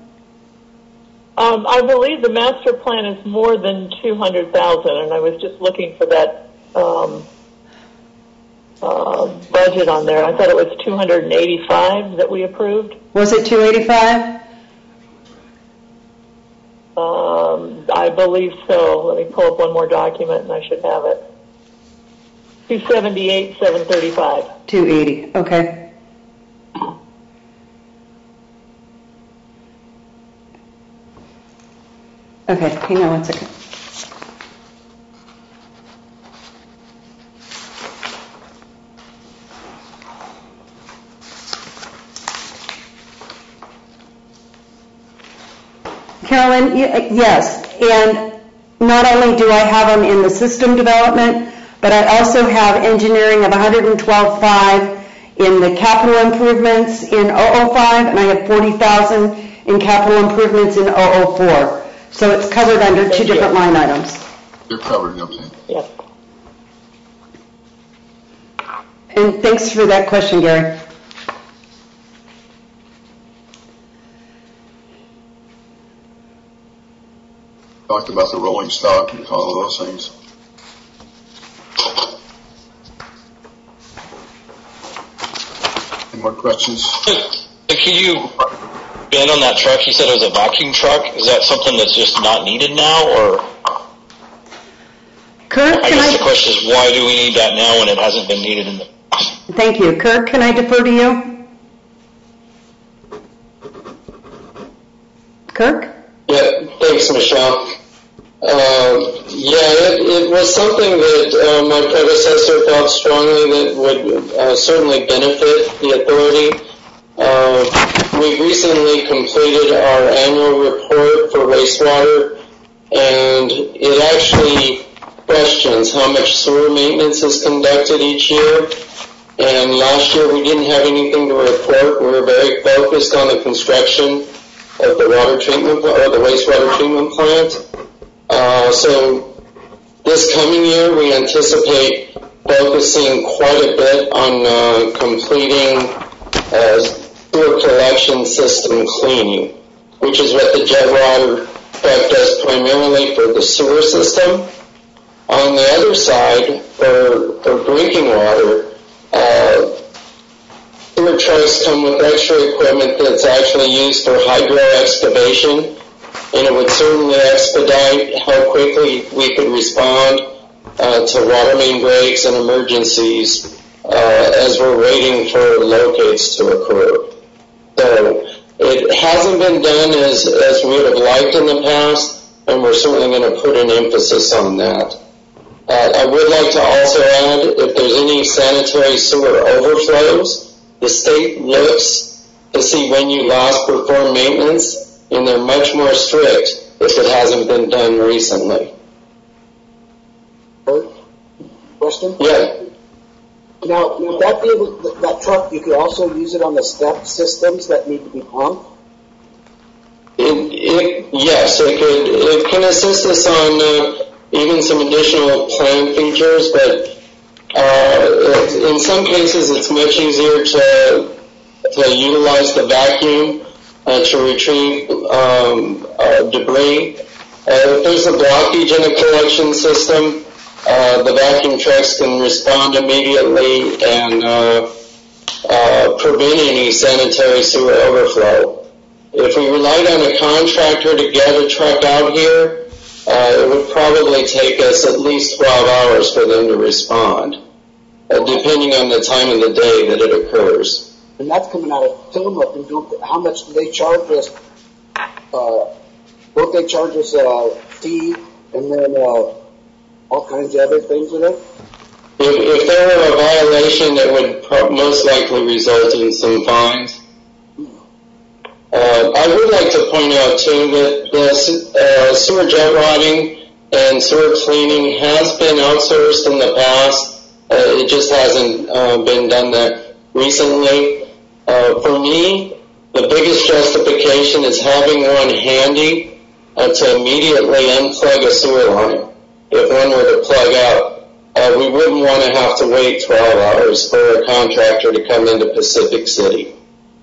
I believe the master plan is more than 200,000, and I was just looking for that budget on there. I thought it was 285 that we approved. Was it 285? I believe so. Let me pull up one more document, and I should have it. 278, 735. 280, okay. Okay, hang on one second. Carolyn, yes, and not only do I have them in the system development, but I also have engineering of 112.5 in the capital improvements in 005, and I have 40,000 in capital improvements in 004. So it's covered under two different line items. You're covered, okay. Yes. And thanks for that question, Gary. Talked about the rolling stock and all of those things. Any more questions? Can you bend on that truck? You said it was a vacuum truck. Is that something that's just not needed now, or? Kurt, I guess the question is, why do we need that now when it hasn't been needed in the past? Thank you. Kurt, can I defer to you? Kirk? Yeah, thanks, Michelle. It was something that my predecessor thought strongly that would certainly benefit the authority. We recently completed our annual report for wastewater, and it actually questions how much sewer maintenance is conducted each year. And last year we didn't have anything to report. We were very focused on the construction of the water treatment or the wastewater treatment plant. So this coming year we anticipate focusing quite a bit on completing sewer collection system cleaning, which is what the jet water truck does primarily for the sewer system. On the other side, for drinking water, sewer trucks come with extra equipment that's actually used for hydro excavation, and it would certainly expedite how quickly we could respond to water main breaks and emergencies as we're waiting for locates to occur. So it hasn't been done as we would have liked in the past, and we're certainly going to put an emphasis on that. I would like to also add, if there's any sanitary sewer overflows, the state looks to see when you last performed maintenance, and they're much more strict if it hasn't been done recently. Question? Yeah. Now that truck, you could also use it on the step systems that need to be pumped? Yes, it can assist us on even some additional plant features, but in some cases it's much easier to utilize the vacuum to retrieve debris. If there's a blockage in a collection system, the vacuum trucks can respond immediately and prevent any sanitary sewer overflow. If we relied on a contractor to get a truck out here, it would probably take us at least 12 hours for them to respond, depending on the time of the day that it occurs. And that's coming out of Tillamook. And how much do they charge us? Won't they charge us a fee and then all kinds of other things with it? If there were a violation, it would most likely result in some fines. I would like to point out, too, that the sewer jet rodding and sewer cleaning has been outsourced in the past. It just hasn't been done that recently. For me, the biggest justification is having one handy to immediately unplug a sewer line if one were to plug out. we wouldn't want to have to wait 12 hours for a contractor to come into Pacific City.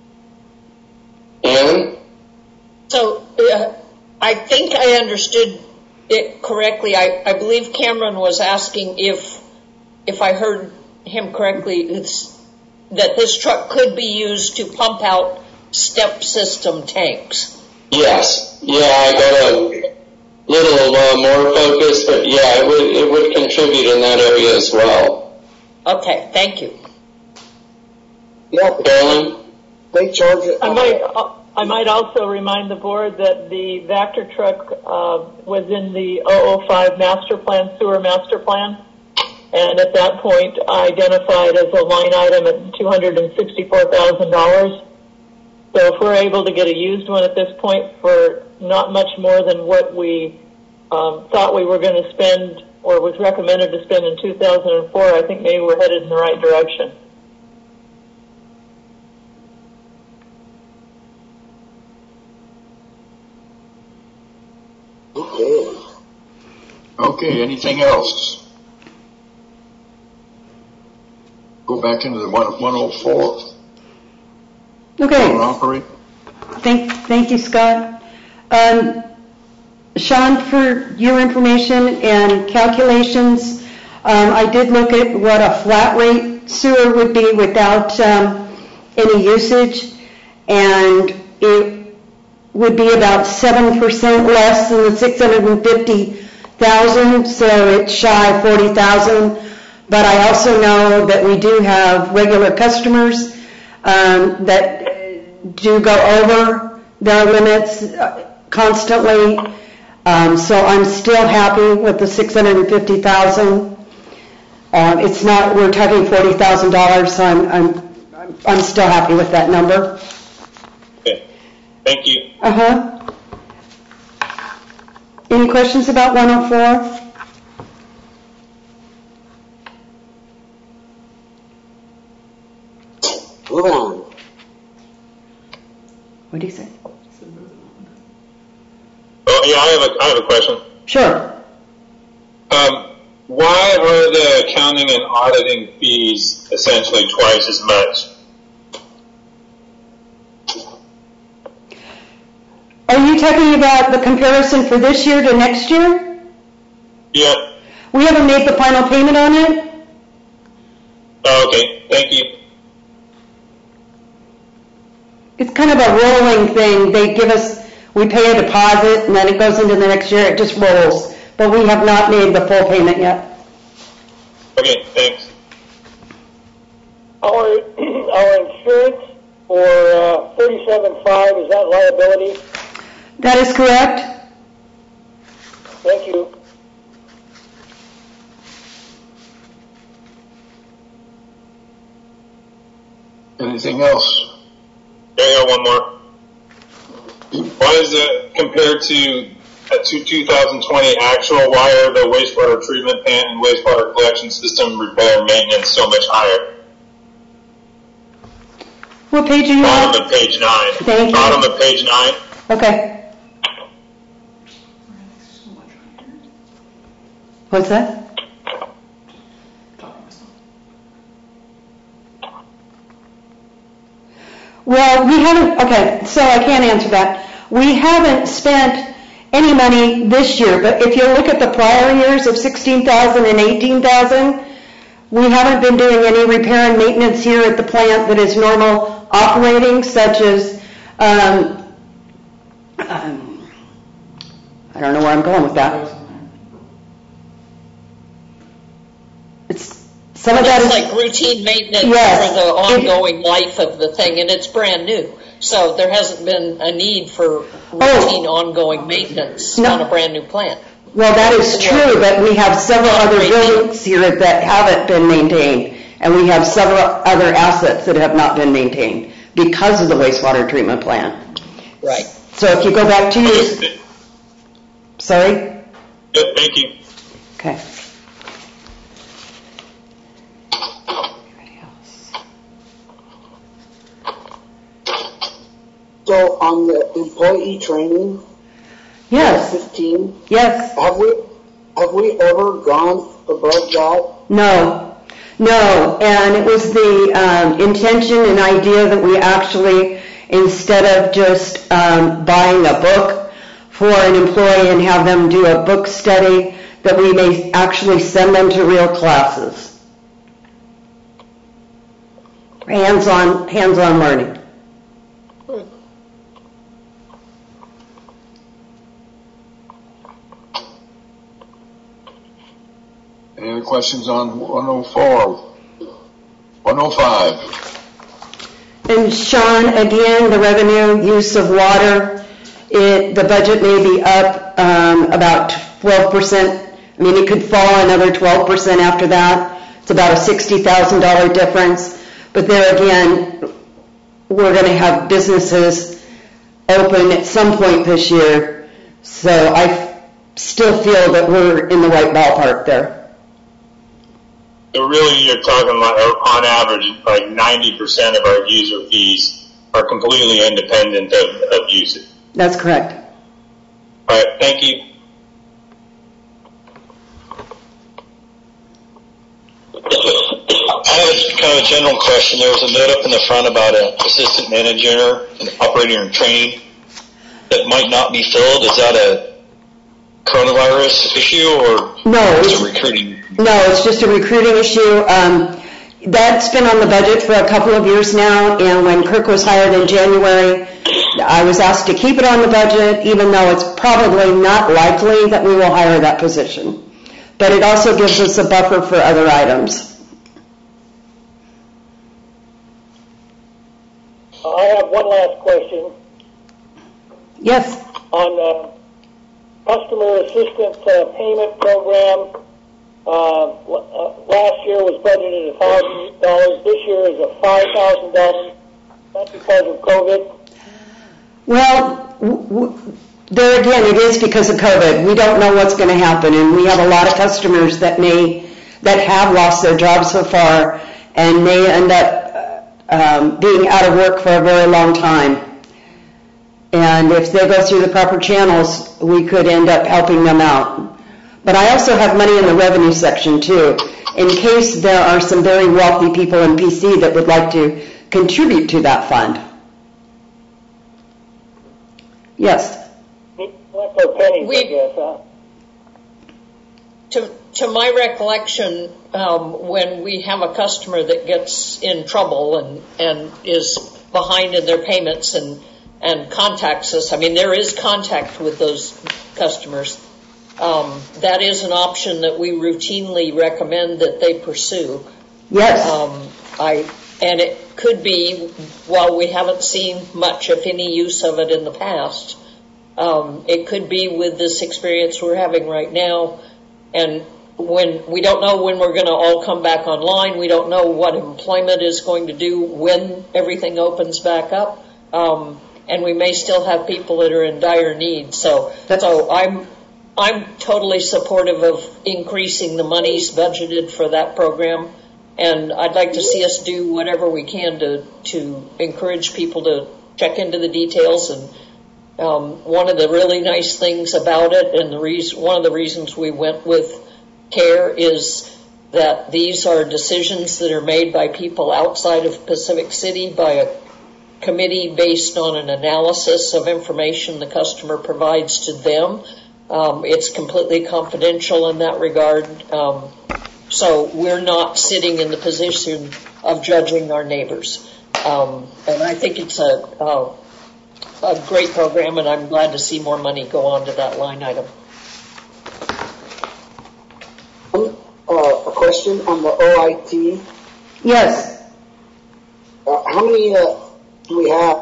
Ann? So I think I understood it correctly. I believe Cameron was asking if I heard him correctly, that this truck could be used to pump out step system tanks. Yes. Yeah, I got a little more focus, but yeah, it would contribute in that area as well. Okay, thank you. Yeah, Carolyn? they charge it. I might also remind the board that the Vector truck was in the 005 sewer master plan, and at that point identified as a line item at $264,000. So if we're able to get a used one at this point for not much more than what we thought we were going to spend or was recommended to spend in 2004, I think maybe we're headed in the right direction. Okay, anything else? Go back into the 104. Okay. Operate. Thank you, Scott. Sean, for your information and calculations, I did look at what a flat rate sewer would be without any usage, and it would be about 7% less than the $650,000, so it's shy of $40,000. But I also know that we do have regular customers that do go over their limits constantly. So I'm still happy with the $650,000. It's not, we're talking $40,000, so I'm still happy with that number. Okay, thank you. Any questions about 104? Move on. What do you say? Oh, yeah, I have a question. Sure. Why are the accounting and auditing fees essentially twice as much? Are you talking about the comparison for this year to next year? Yeah. We haven't made the final payment on it. Oh, okay, thank you. It's kind of a rolling thing. They give us, we pay a deposit, and then it goes into the next year. It just rolls. But we have not made the full payment yet. Okay, thanks. Our insurance for 37.5, is that liability? That is correct. Thank you. Anything else? I got one more. Why is it compared to 2020 actual, why are the wastewater treatment plant and wastewater collection system repair and maintenance so much higher? What page are you on? Bottom of page 9. Thank you. Bottom of page 9. Okay. What's that? Well, we haven't, okay, so I can't answer that. We haven't spent any money this year, but if you look at the prior years of $16,000 and $18,000, we haven't been doing any repair and maintenance here at the plant that is normal operating, such as, I don't know where I'm going with that. Some of that is like routine maintenance for the ongoing life of the thing, and it's brand new. So there hasn't been a need for routine ongoing maintenance on a brand new plant. Well, that is true, but we have several other buildings here that haven't been maintained, and we have several other assets that have not been maintained because of the wastewater treatment plant. Right. So if you go back to your... Sorry? Yep, thank you. Okay. So on the employee training, yes, 15. Yes. Have we ever gone above that No, and it was the intention and idea that we actually, instead of just buying a book for an employee and have them do a book study, that we may actually send them to real classes. Hands-on learning. Any other questions on 104, 105? And Sean, again, the revenue use of water, the budget may be up about 12%. I mean, it could fall another 12% after that. It's about a $60,000 difference. But there again, we're going to have businesses open at some point this year. So I still feel that we're in the right ballpark there. So really, you're talking about, on average, like 90% of our user fees are completely independent of usage. That's correct. All right, thank you. I have kind of a general question. There was a note up in the front about an assistant manager and operator in training that might not be filled. Is that a coronavirus issue or is it recruiting? No, it's just a recruiting issue. That's been on the budget for a couple of years now, and when Kirk was hired in January, I was asked to keep it on the budget, even though it's probably not likely that we will hire that position. But it also gives us a buffer for other items. I have one last question. Yes. On the customer assistance payment program, last year was budgeted $1,000. This year is a $5,000. That's because of COVID. Well, there again, it is because of COVID. We don't know what's going to happen, and we have a lot of customers that have lost their jobs so far and may end up being out of work for a very long time. And if they go through the proper channels, we could end up helping them out. But I also have money in the revenue section too, in case there are some very wealthy people in PC that would like to contribute to that fund. Yes. To my recollection, when we have a customer that gets in trouble and is behind in their payments and contacts us, I mean, there is contact with those customers. That is an option that we routinely recommend that they pursue. Yes. And it could be, while we haven't seen much, if any, use of it in the past, it could be with this experience we're having right now. And when we don't know when we're going to all come back online, we don't know what employment is going to do when everything opens back up, and we may still have people that are in dire need. So I'm totally supportive of increasing the monies budgeted for that program, and I'd like to see us do whatever we can to encourage people to check into the details. And one of the really nice things about it, and one of the reasons we went with CARE, is that these are decisions that are made by people outside of Pacific City by a committee based on an analysis of information the customer provides to them. It's completely confidential in that regard. So we're not sitting in the position of judging our neighbors. And I think it's a great program, and I'm glad to see more money go on to that line item. A question on the OIT. Yes. How many do we have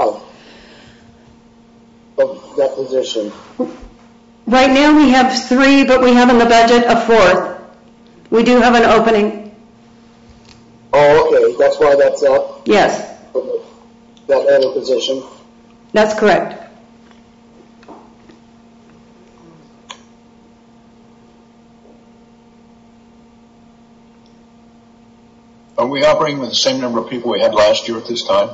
of that position? Right now we have 3, but we have in the budget a 4th. We do have an opening. Oh, okay. That's why that's up? Yes. That other position? That's correct. Are we operating with the same number of people we had last year at this time?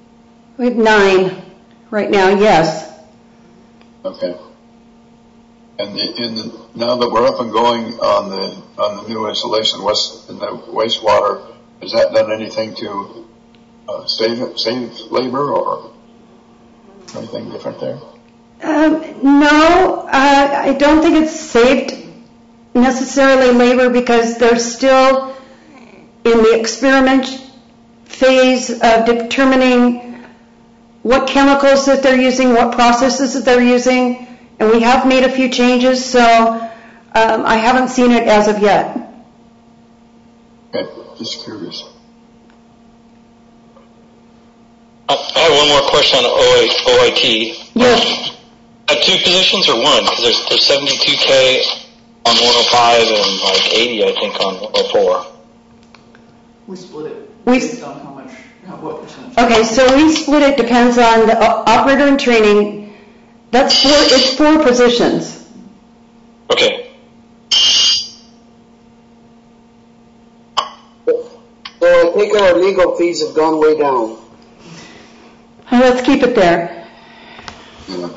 We have 9 right now, yes. Okay. And now that we're up and going on the new installation in the wastewater, has that done anything to save labor or anything different there? No, I don't think it's saved necessarily labor because they're still in the experiment phase of determining what chemicals that they're using, what processes that they're using, and we have made a few changes, so I haven't seen it as of yet. Okay, just curious. I have one more question on OIT. Yes. Two positions or one? Because there's 72K on 105 and like 80, I think, on 104. We split it based on what percentage. Okay, so we split it, depends on the operator in training. It's 4 positions. Okay. So I think our legal fees have gone way down. Let's keep it there. Yeah.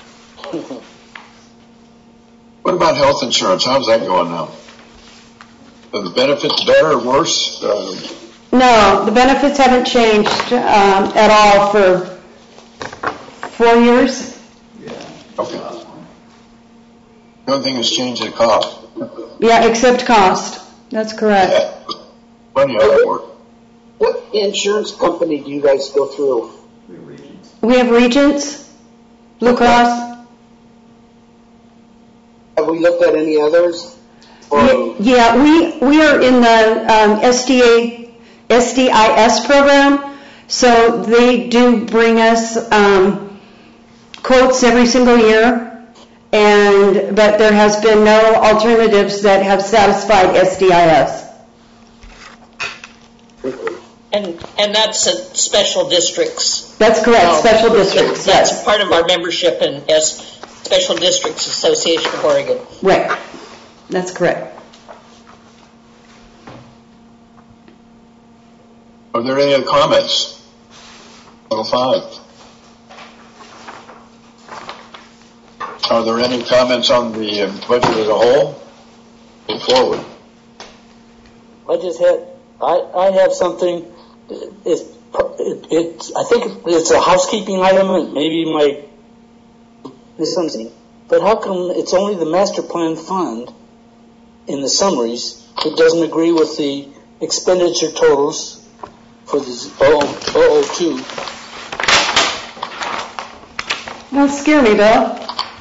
What about health insurance? How's that going now? Are the benefits better or worse? No, the benefits haven't changed at all for 4 years. Yeah. Okay. The only thing that's changed is the cost. Yeah, except cost. That's correct. Yeah. Funny how that works. What insurance company do you guys go through? We have Regents, Blue Cross. Have we looked at any others? Yeah, we are in the SDIS program, so they do bring us quotes every single year, but there has been no alternatives that have satisfied SDIS. And that's special districts. That's correct, special districts, That's yes. part of our membership in Special Districts Association of Oregon. Right, that's correct. Are there any other comments? Level 5. Are there any comments on the budget as a whole? Move forward. I have something. I think it's a housekeeping item, and maybe my something. But how come it's only the master plan fund in the summaries that doesn't agree with the expenditure totals for this 002? Don't scare me, Bill.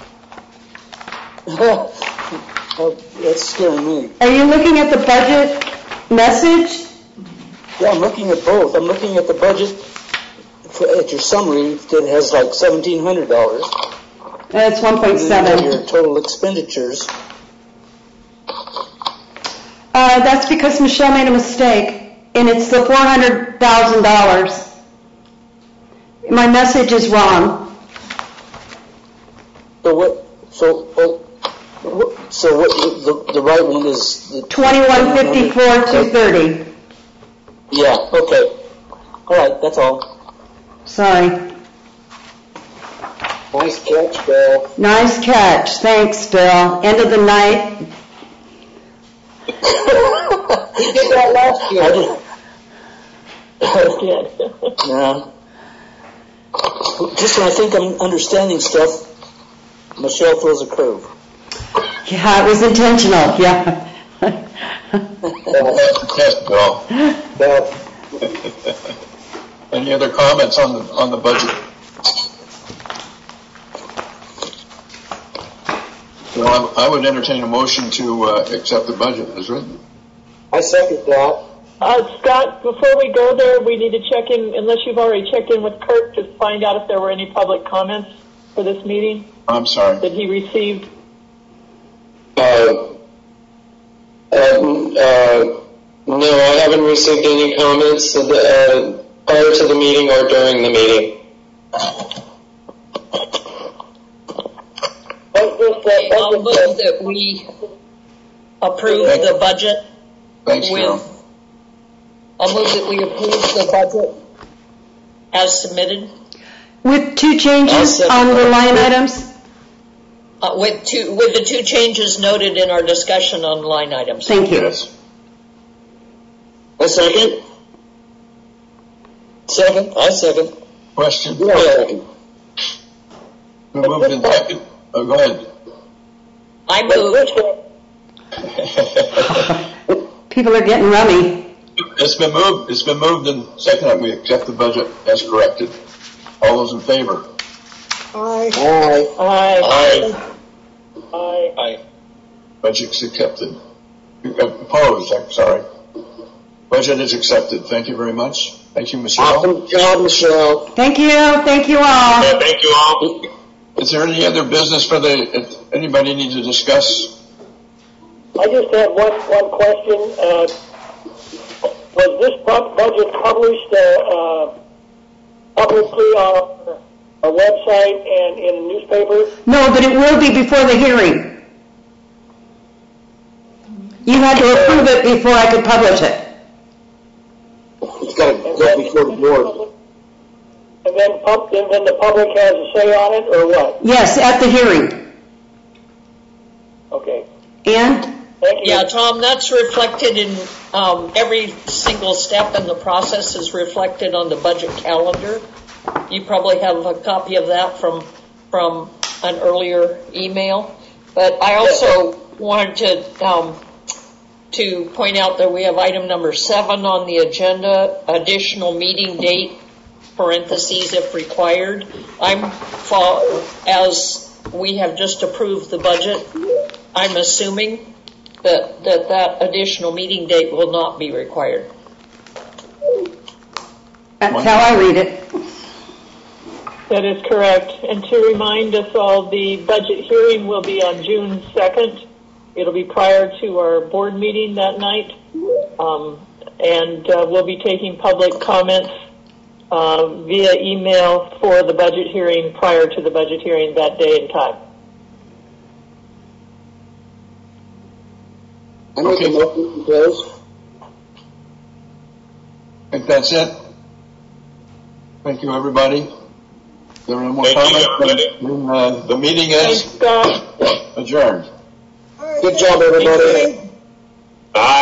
That's scaring me. Are you looking at the budget message? Yeah, I'm looking at both. I'm looking at the budget at your summary that has like $1,700. It's 1.7. Your total expenditures. That's because Michelle made a mistake, and it's the $400,000. My message is wrong. So what? So what? The right one is the 2154,230. Yeah. Okay. All right. That's all. Sorry. Nice catch, Bill. Nice catch. Thanks, Bill. End of the night. He did that last year. Yeah. Just when I think I'm understanding stuff, Michelle throws a curve. Yeah, it was intentional. Yeah. Bill. Any other comments on the budget? Well, I would entertain a motion to accept the budget as written. I second that. Scott, before we go there, we need to check in, unless you've already checked in with Kurt, to find out if there were any public comments for this meeting. I'm sorry. That he received. No, I haven't received any comments prior to the meeting or during the meeting. I'll move that we approve the budget. Thanks, Carol. I'll move that we approve the budget as submitted. With 2 changes on the line items. with the two changes noted in our discussion on line items. Thank you. Yes. A second? Second. I second. Question? Yeah, second. Been moved in second. Oh, go ahead. I moved. People are getting rummy. It's been moved and second that we accept the budget as corrected. All those in favor? Aye. Aye. Aye. Budget's accepted. Opposed, I'm sorry. Budget is accepted. Thank you very much. Thank you, Michelle. Awesome job, Michelle. Thank you all. Thank you all. Is there any other business if anybody needs to discuss? I just have one question. Was this budget published publicly on our website and in the newspaper? No, but it will be before the hearing. You had to approve it before I could publish it. It's got to go before the board. And then the public has a say on it, or what? Yes, at the hearing. Okay. And? Thank you. Yeah, Tom, that's reflected in every single step in the process is reflected on the budget calendar. You probably have a copy of that from an earlier email. But I also wanted to point out that we have item number 7 on the agenda, additional meeting date, parentheses, if required. As we have just approved the budget, I'm assuming that additional meeting date will not be required. That's how I read it. That is correct. And to remind us all, the budget hearing will be on June 2nd. It'll be prior to our board meeting that night. And we'll be taking public comments via email for the budget hearing prior to the budget hearing that day and time. I make a motion to close. I think that's it. Thank you, everybody. Is there any more Thank comments? The meeting is adjourned. Good job, everybody. Bye.